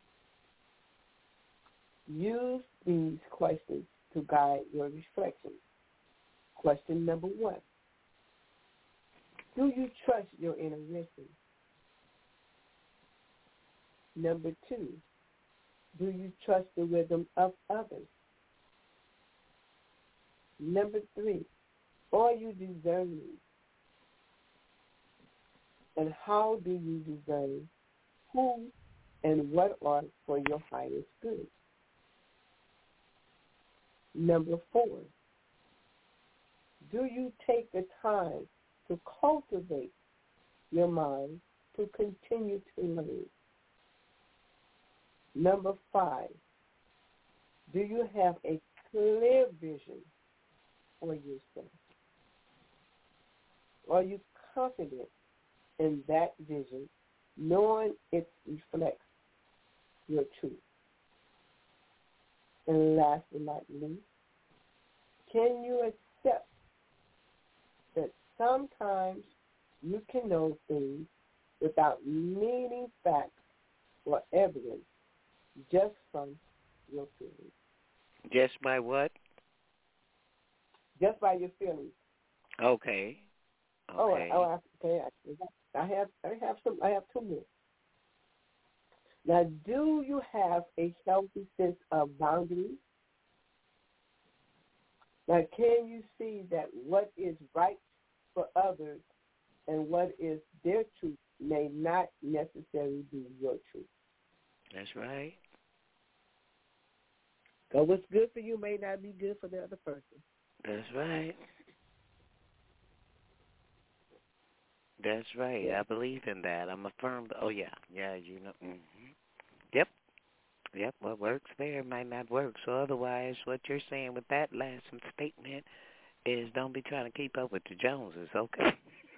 Use these questions to guide your reflections. Question number one. Do you trust your inner wisdom? Number two, do you trust the wisdom of others? Number three, are you discerning? And how do you discern who and what are for your highest good? Number four, do you take the time to cultivate your mind to continue to learn? Number five, do you have a clear vision for yourself? Are you confident in that vision, knowing it reflects your truth? And last but not least, can you accept that sometimes you can know things without needing facts or evidence, just from your feelings? Just by what? Just by your feelings. Okay. Okay. Oh, oh okay. I have, I have some. I have two more. Now, do you have a healthy sense of boundaries? Now, can you see that what is right for others and what is their truth may not necessarily be your truth? That's right. So what's good for you may not be good for the other person. That's right. That's right. Yeah. I believe in that. I'm a firm. Oh, yeah. Yeah, you know. Mm-hmm. Yep. Yep. What works there might not work. So otherwise, what you're saying with that last statement is don't be trying to keep up with the Joneses, okay?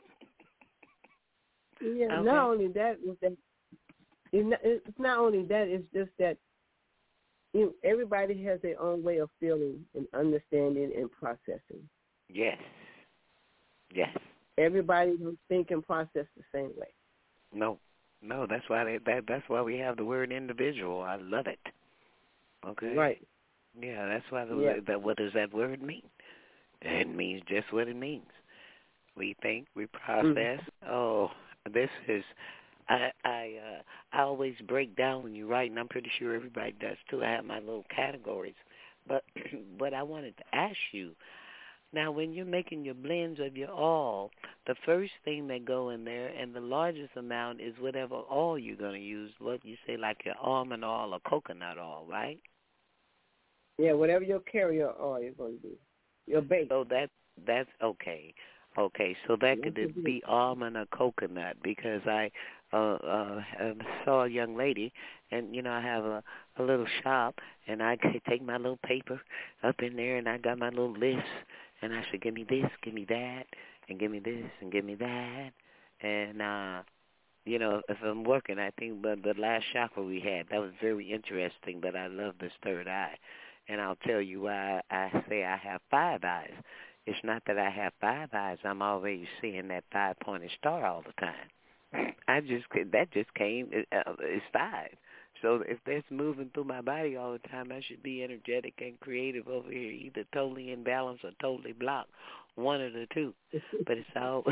Yeah, okay. not only that, is that it's not only that, it's just that you know, everybody has their own way of feeling and understanding and processing. Yes. Yes. Everybody don't think and process the same way. No. No, that's why they, that that's why we have the word individual. I love it. Okay. Right. Yeah, that's why the, yeah. that what does that word mean? It means just what it means. We think, we process. Mm. Oh, this is I I uh, I always break down when you write, and I'm pretty sure everybody does too. I have my little categories. But but I wanted to ask you, now when you're making your blends of your oil, the first thing that go in there, and the largest amount is whatever oil you're going to use, what you say, like your almond oil or coconut oil, right? Yeah, whatever your carrier oil is going to be. Your base. So that, that's okay. Okay, so that could be almond or coconut, because I uh, uh, saw a young lady, and, you know, I have a, a little shop, and I could take my little paper up in there, and I got my little list, and I said, give me this, give me that, and give me this, and give me that. And, uh, you know, if I'm working, I think the, the last chakra we had, that was very interesting, but I love this third eye. And I'll tell you why I say I have five eyes. It's not that I have five eyes. I'm always seeing that five-pointed star all the time. I just that just came. Uh, it's five. So if that's moving through my body all the time, I should be energetic and creative over here, either totally imbalanced or totally blocked, one of the two. But it's all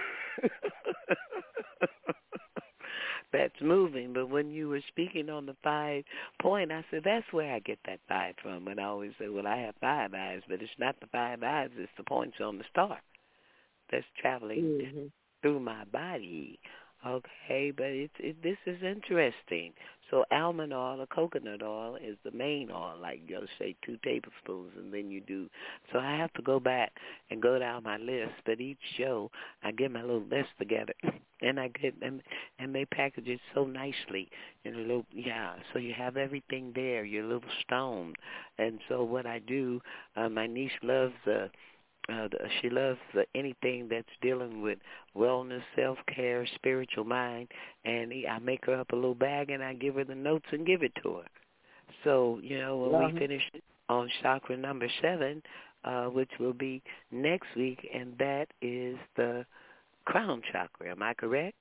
that's moving. But when you were speaking on the five point, I said, that's where I get that five from. And I always say, well, I have five eyes, but it's not the five eyes, it's the points on the star that's traveling mm-hmm. through my body. Okay, but it's it, this is interesting. So almond oil or coconut oil is the main oil, like you say two tablespoons, and then you do. So I have to go back and go down my list. But each show, I get my little list together, and I get them, and they package it so nicely in a little, yeah. So you have everything there, your little stone. And so what I do, uh, my niece loves uh, Uh, the, she loves uh, anything that's dealing with wellness, self-care, spiritual mind, and he, I make her up a little bag, and I give her the notes and give it to her. So, you know, when uh-huh. we finish on chakra number seven, uh, which will be next week, and that is the crown chakra. Am I correct?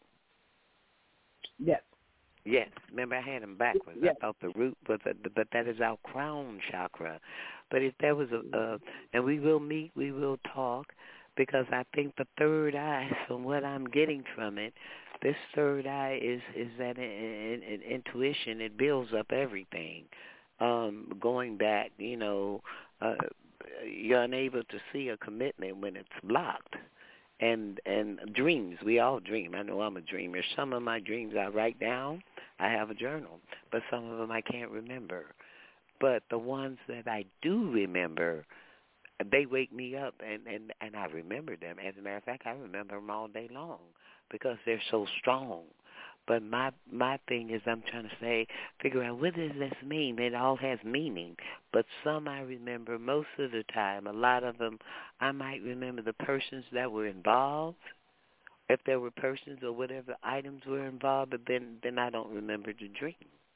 Yes. Yes. Remember, I had them backwards. Yes. I thought the root was, a, but that is our crown chakra. But if there was a, uh, and we will meet, we will talk, because I think the third eye, from what I'm getting from it, this third eye is is that in, in, in intuition. It builds up everything. Um, going back, you know, uh, you're unable to see a commitment when it's blocked. And and dreams, we all dream. I know I'm a dreamer. Some of my dreams I write down. I have a journal, but some of them I can't remember. But the ones that I do remember, they wake me up, and, and, and I remember them. As a matter of fact, I remember them all day long because they're so strong. But my my thing is I'm trying to say, figure out what does this mean? It all has meaning. But some I remember most of the time. A lot of them, I might remember the persons that were involved, if there were persons or whatever items were involved, but then, then I don't remember the dream.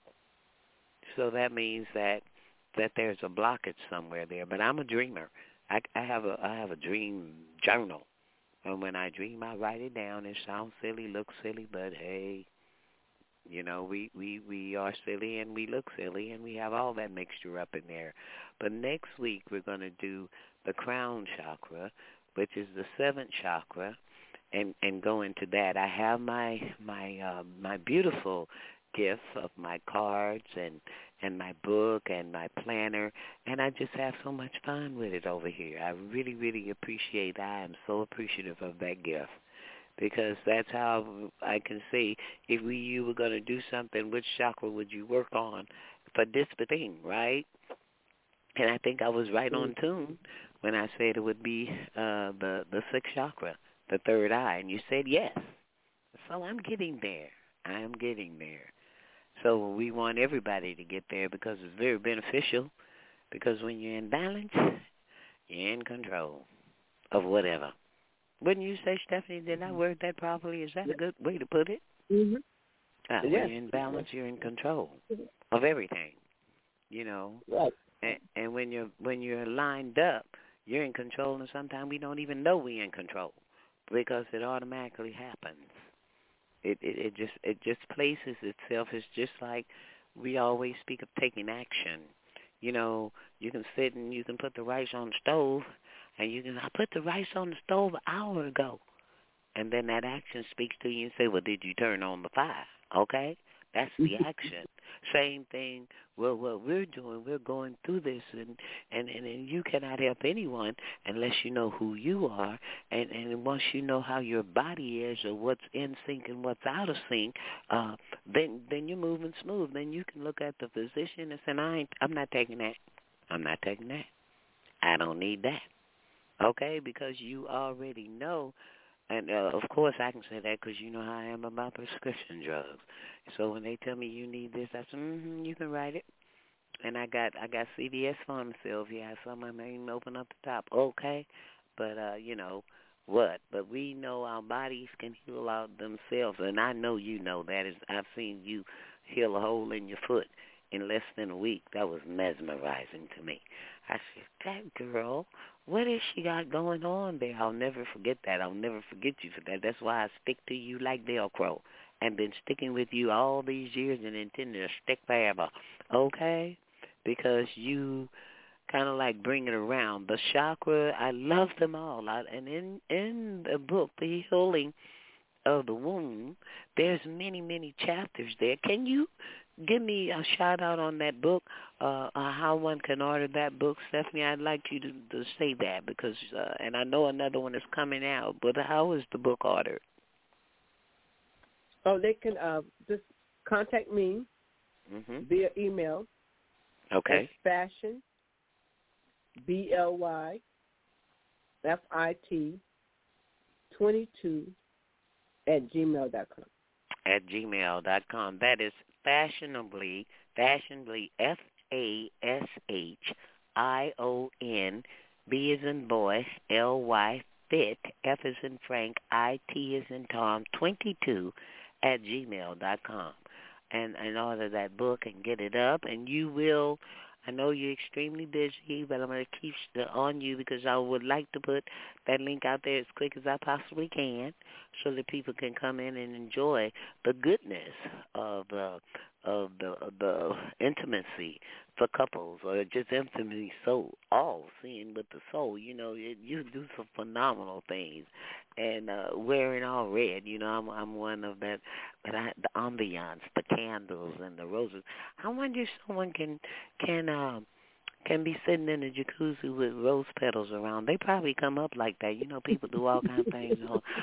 So that means that that there's a blockage somewhere there. But I'm a dreamer. I, I have a I have a dream journal. And when I dream, I write it down. It sounds silly, looks silly, but hey, you know, we, we, we are silly and we look silly, and we have all that mixture up in there. But next week we're going to do the crown chakra, which is the seventh chakra, and, and go into that. I have my my uh, my beautiful gift of my cards and, and my book and my planner, and I just have so much fun with it over here. I really, really appreciate I am so appreciative of that gift, because that's how I can see if we you were going to do something, which chakra would you work on for this thing, right? And I think I was right on tune when I said it would be uh, the, the sixth chakra, the third eye, and you said yes. So I'm getting there. I am getting there. So we want everybody to get there because it's very beneficial, because when you're in balance, you're in control of whatever. Wouldn't you say, Stephanie, did I word that properly? Is that a good way to put it? Mm-hmm. Ah, yes. When you're in balance, you're in control of everything. you know. Right. And, and when you're when you're lined up, you're in control, and sometimes we don't even know we're in control because it automatically happens. It, it it just it just places itself. It's just like we always speak of taking action. You know, you can sit and you can put the rice on the stove, and you can I put the rice on the stove an hour ago, and then that action speaks to you and say, well, did you turn on the fire? Okay, that's the action. Same thing. Well, what we're doing, we're going through this, and, and, and, and you cannot help anyone unless you know who you are, and, and once you know how your body is or what's in sync and what's out of sync, uh, then then you're moving smooth. Then you can look at the physician and say, I ain't, I'm not taking that. I'm not taking that. I don't need that. Okay, because you already know. And, uh, of course, I can say that because you know how I am about prescription drugs. So when they tell me you need this, I say, mm-hmm, you can write it. And I got I got C V S pharmacy over here. I saw my name open up the top. Okay. But, uh, you know, what? But we know our bodies can heal out themselves. And I know you know that. Is I've seen you heal a hole in your foot in less than a week. That was mesmerizing to me. I said, that girl, what has she got going on there? I'll never forget that. I'll never forget you for that. That's why I stick to you like Velcro and been sticking with you all these years and intending to stick forever, okay? Because you kind of like bring it around. The chakra, I love them all. I, and in, in the book, The Healing of the Womb, there's many, many chapters there. Can you give me a shout-out on that book, uh, uh, how one can order that book, Stephanie? I'd like you to, to say that because, uh, and I know another one is coming out, but how is the book ordered? Oh, they can uh, just contact me mm-hmm. via email. Okay. It's fashion, B L Y, F I T, twenty-two at gmail dot com. At gmail dot com. That is fashionably, fashionably, F A S H I O N, B as in boy, L Y, fit, F as in Frank, I T as in Tom, twenty-two at gmail dot com. And, and order that book and get it up, and you will, I know you're extremely busy, but I'm going to keep on you because I would like to put that link out there as quick as I possibly can so that people can come in and enjoy the goodness of uh, of the of the intimacy for couples, or just intimacy soul, all seeing with the soul. You know, it, you do some phenomenal things, and uh, wearing all red. You know, I'm I'm one of that. But I, the ambiance, the candles, and the roses. I wonder if someone can can. Uh, can be sitting in a jacuzzi with rose petals around. They probably come up like that. You know, people do all kinds of things.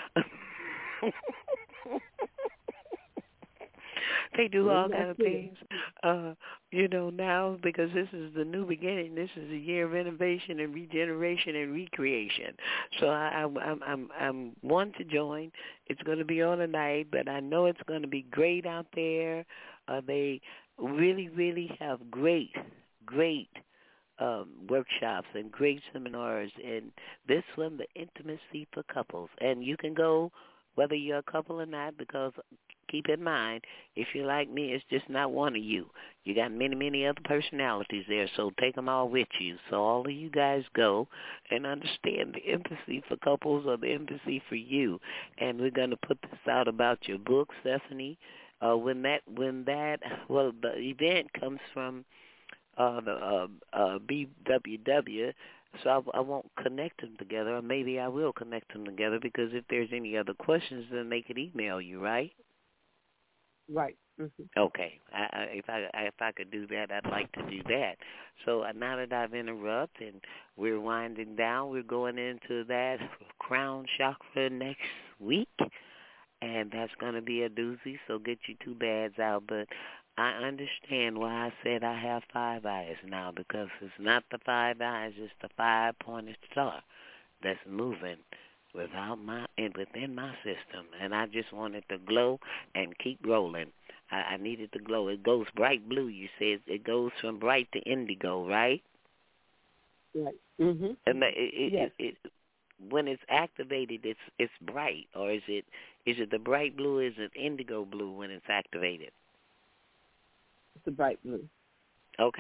They do all kinds of things, uh, you know, now because this is the new beginning. This is a year of innovation and regeneration and recreation. So I, I'm, I'm, I'm, I'm one to join. It's going to be on a night, but I know it's going to be great out there. Uh, they really, really have great, great Um, workshops and great seminars, and this one, the intimacy for couples. And you can go whether you're a couple or not, because keep in mind, if you're like me, it's just not one of you. You got many, many other personalities there, so take them all with you. So all of you guys go and understand the empathy for couples or the empathy for you. And we're going to put this out about your book, Stephanie. Uh, when that, when that, well, the event comes from Uh, the uh, uh, B W W, so I, I won't connect them together, or maybe I will connect them together, because if there's any other questions, then they could email you, right? Right. Mm-hmm. Okay. I, I, if I if I could do that, I'd like to do that. So uh, now that I've interrupted and we're winding down, we're going into that crown chakra next week, and that's going to be a doozy. So get your two bads out, but I understand why I said I have five eyes now, because it's not the five eyes, it's the five-pointed star that's moving without my and within my system, and I just wanted to glow and keep rolling. I, I needed to glow. It goes bright blue. You said it goes from bright to indigo, right? Right. Mhm. And it, it, yes. it, it, when it's activated, it's it's bright, or is it is it the bright blue? Or is it indigo blue when it's activated? It's a bright blue. Okay,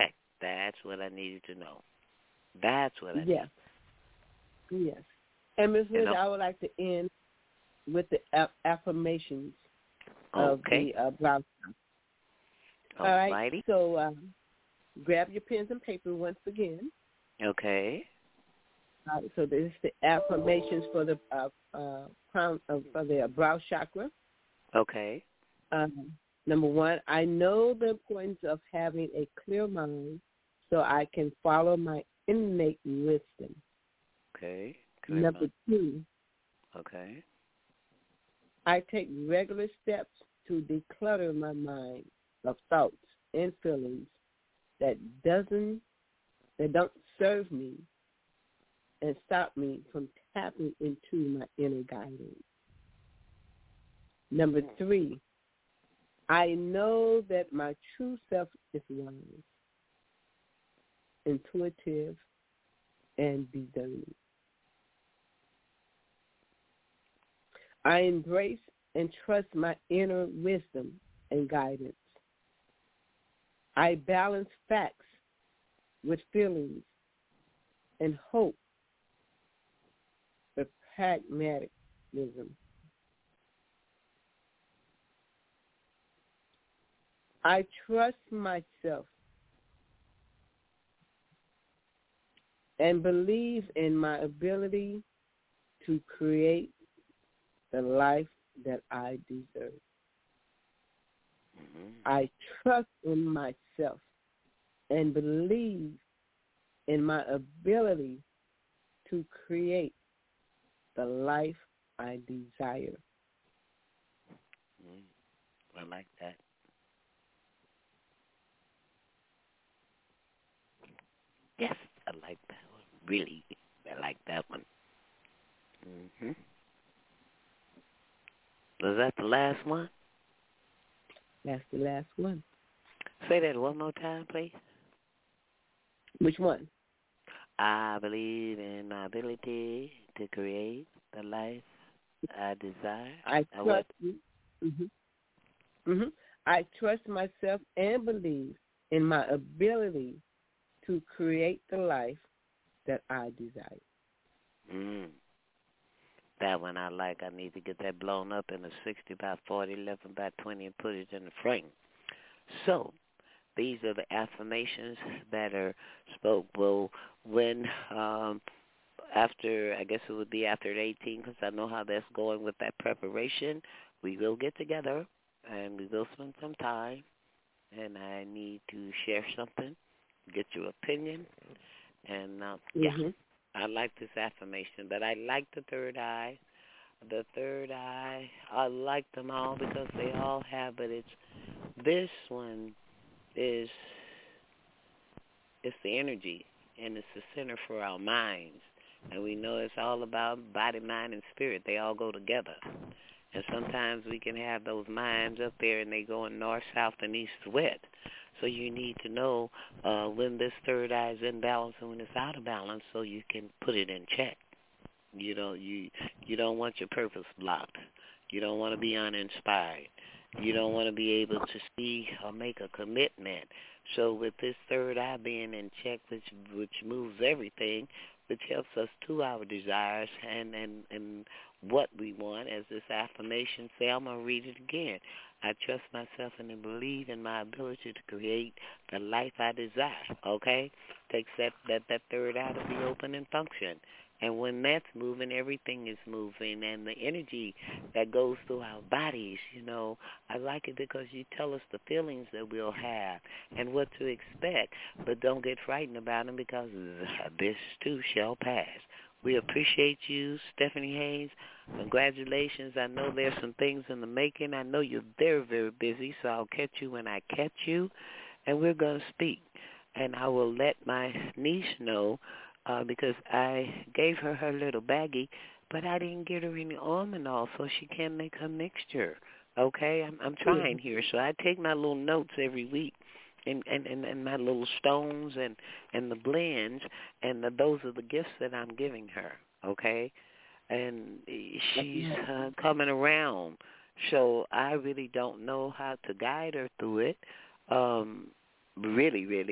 That's what I needed to know. That's what I yes. need. Yes. And Miz Linda, And I would like to end with the aff- affirmations of Okay. the uh, Brown. All right. Alrighty. So um, grab your pens and paper once again. Okay. Uh, so this is the affirmations for the uh, uh, crown uh, for the uh, brow chakra. Okay. Um, number one, I know the importance of having a clear mind so I can follow my innate wisdom. Okay. Clear Number mind. two, Okay. I take regular steps to declutter my mind of thoughts and feelings that doesn't that don't serve me and stop me from tapping into my inner guidance. Number three, I know that my true self is wise, intuitive, and discerning. I embrace and trust my inner wisdom and guidance. I balance facts with feelings and hope with pragmatism. I trust myself and believe in my ability to create the life that I deserve. Mm-hmm. I trust in myself and believe in my ability to create the life I desire. Mm. I like that. Yes, I like that one. Really, I like that one. Mm-hmm. Was that the last one? That's the last one. Say that one more time, please. Which one? I believe in my ability to create the life I desire. I Uh, trust you. Mm-hmm. Mm-hmm. I trust myself and believe in my ability to create the life that I desire. Mm. That one I like. I need to get that blown up in a sixty by forty, eleven by twenty, and put it in the frame. So these are the affirmations that are spoke. Well, when um, after, I guess it would be after the eighteenth, because I know how that's going with that preparation, we will get together and we will spend some time, and I need to share something, get your opinion, and uh, yeah. Mm-hmm. I like this affirmation, but I like the third eye. The third eye, I like them all because they all have, but it's, this one is, it's the energy, and it's the center for our minds. And we know it's all about body, mind, and spirit. They all go together. And sometimes we can have those minds up there and they go in north, south, and east, west. So you need to know uh, when this third eye is in balance and when it's out of balance, so you can put it in check. You don't you you don't want your purpose blocked. You don't want to be uninspired. You don't want to be able to see or make a commitment. So with this third eye being in check, which which moves everything, which helps us to our desires and, and, and what we want, as this affirmation say, I'm going to read it again. I trust myself and I believe in my ability to create the life I desire, okay? Takes that, that, that third eye to be open and function. And when that's moving, everything is moving. And the energy that goes through our bodies, you know, I like it because you tell us the feelings that we'll have and what to expect. But don't get frightened about them because this too shall pass. We appreciate you, Stephanie Hayes. Congratulations. I know there's some things in the making. I know you're very, very busy, so I'll catch you when I catch you. And we're going to speak. And I will let my niece know uh, because I gave her her little baggie, but I didn't get her any almond oil so she can't make her mixture. Okay? I'm, I'm trying here. So I take my little notes every week. And, and, and, and my little stones and, and the blends, and the, those are the gifts that I'm giving her, okay? And she's uh, coming around, so I really don't know how to guide her through it, um, really, really.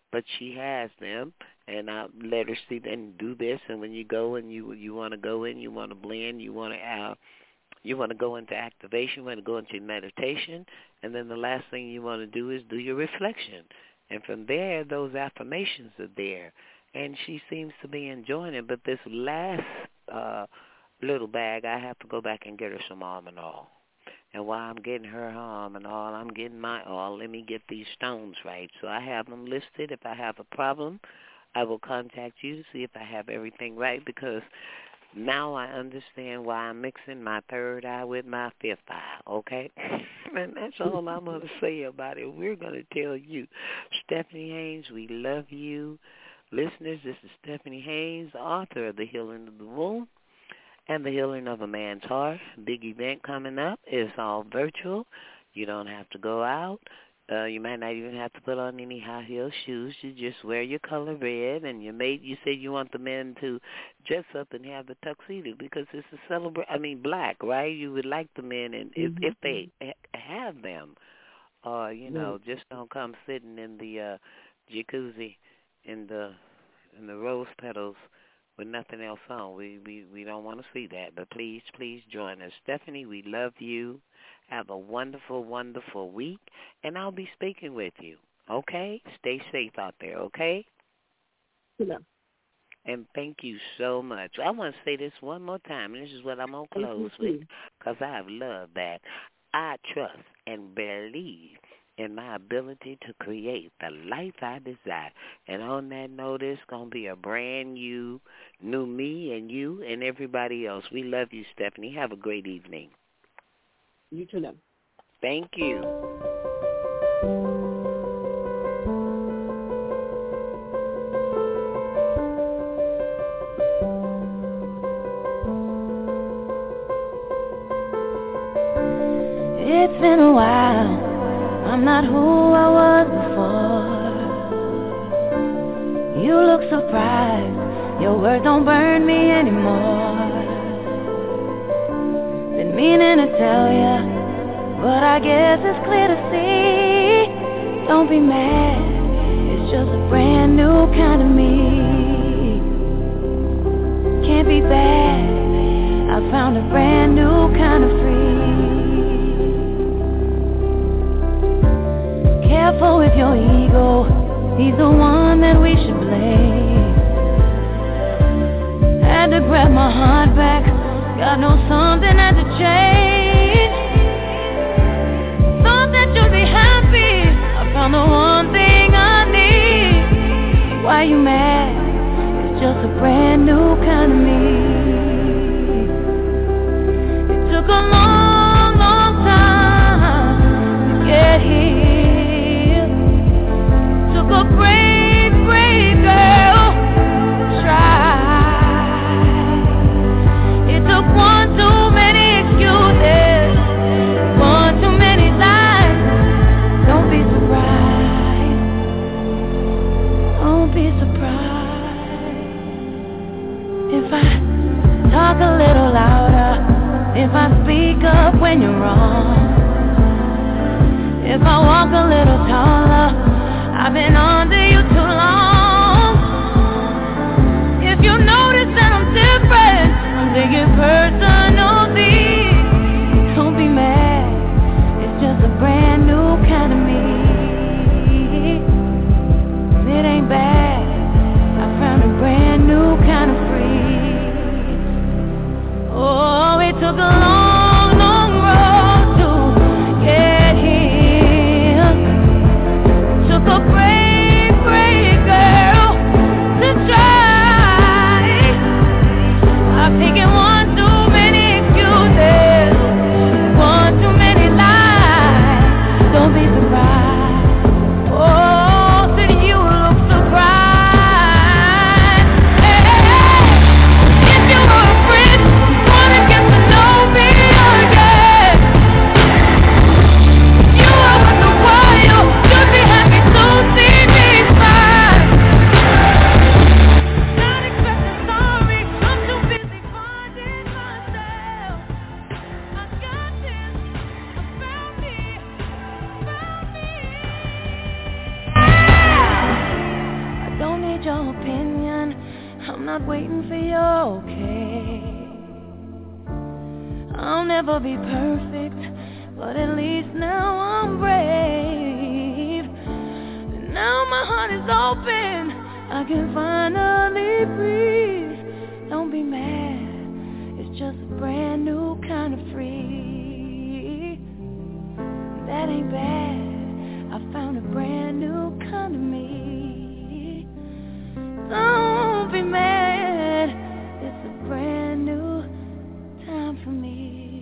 but she has them, and I let her see and do this. And when you go and you you want to go in, you want to blend, you want to uh, you want to go into activation, you want to go into meditation, and then the last thing you want to do is do your reflection. And from there, those affirmations are there. And she seems to be enjoying it. But this last uh, little bag, I have to go back and get her some almond oil. And while I'm getting her almond oil, I'm getting my oil. Let me get these stones right. So I have them listed. If I have a problem, I will contact you to see if I have everything right, because now I understand why I'm mixing my third eye with my fifth eye, okay? And that's all I'm going to say about it. We're going to tell you, Stephanie Haynes, we love you. Listeners, this is Stephanie Haynes, author of The Healing of the Womb and The Healing of a Man's Heart. Big event coming up. It's all virtual. You don't have to go out. Uh, you might not even have to put on any high-heel shoes. You just wear your color red, and you made. You said you want the men to dress up and have the tuxedo because it's a celebration. I mean, black, right? You would like the men, and if, mm-hmm. if they ha- have them, uh, you know, mm-hmm. just don't come sitting in the uh, jacuzzi in the in the rose petals with nothing else on. We we we don't want to see that. But please, please join us, Stephanie. We love you. Have a wonderful, wonderful week, and I'll be speaking with you, okay? Stay safe out there, okay? Yeah. And thank you so much. I want to say this one more time, and this is what I'm going to close with, because I have loved that. I trust and believe in my ability to create the life I desire. And on that note, it's going to be a brand new, new me and you and everybody else. We love you, Stephanie. Have a great evening. You too now. Thank you. It's been a while. I'm not who I was before. You look surprised. Your words don't burn me anymore. Been meaning to tell ya, but I guess it's clear to see. Don't be mad, it's just a brand new kind of me. Can't be bad, I found a brand new kind of free. Careful with your ego, he's the one that we should blame. Had to grab my heart back, God knows something had to change. Thought that you'd be happy, I found the one thing I need. Why you mad? It's just a brand new kind of me. It took a long, long time to get here. Took a brave, brave girl to try. One too many excuses, one too many lies. Don't be surprised, don't be surprised if I talk a little louder, if I speak up when you're wrong, if I walk a little taller. I've been under you too long. If you notice that I'm different, take it personally. Don't be mad, it's just a brand new kind of me. It ain't bad, I found a brand new kind of free. Oh, it took a long, long road to get here. Took a break. not waiting for your okay. I'll never be perfect, but at least now I'm brave. And now my heart is open, I can finally breathe. Don't be mad, it's just a brand new kind of free. That ain't bad, I found a brand new kind of me. Don't be mad, it's a brand new time for me.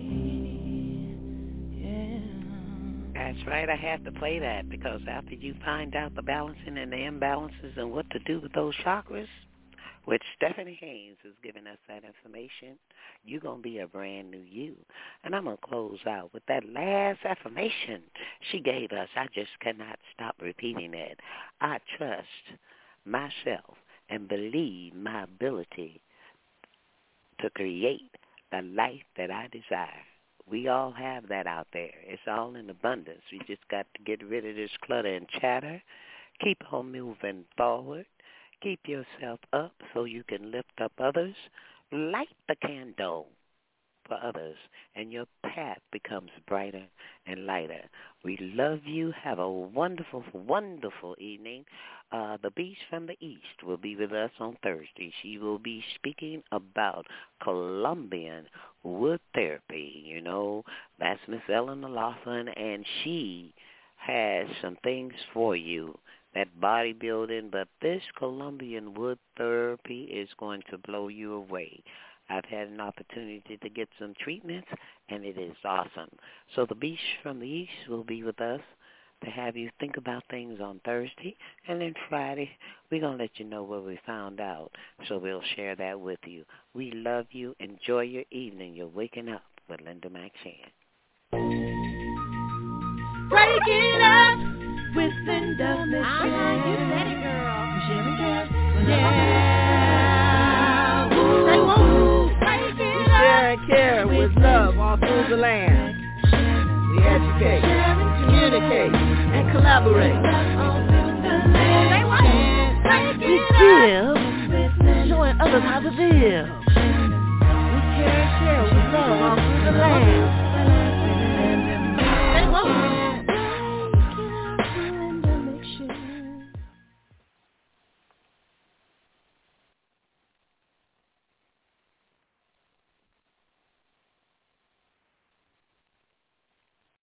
Yeah. That's right, I have to play that because after you find out the balancing and the imbalances and what to do with those chakras, which Stephanie Haynes has given us that information, you're going to be a brand new you. And I'm going to close out with that last affirmation she gave us. I just cannot stop repeating it. I trust myself and believe my ability to create the life that I desire. We all have that out there. It's all in abundance. We just got to get rid of this clutter and chatter. Keep on moving forward. Keep yourself up so you can lift up others. Light the candle for others, and your path becomes brighter and lighter. We love you. Have a wonderful, wonderful evening. Uh, the Beast from the East will be with us on Thursday. She will be speaking about Colombian wood therapy. You know, that's Miss Ellen Laughlin, and she has some things for you. That bodybuilding, but this Colombian wood therapy is going to blow you away. I've had an opportunity to get some treatments, and it is awesome. So the Beast from the East will be with us to have you think about things on Thursday, and then Friday we're going to let you know what we found out, so we'll share that with you. We love you. Enjoy your evening. You're waking up with Linda McShan. Break it up with Linda McShan. Uh-huh, you said it, girl. Yeah. Say whoa. Share and care with love all through the land. We educate, communicate, and collaborate. We give, showing others how to live. We care and share with love all through the land.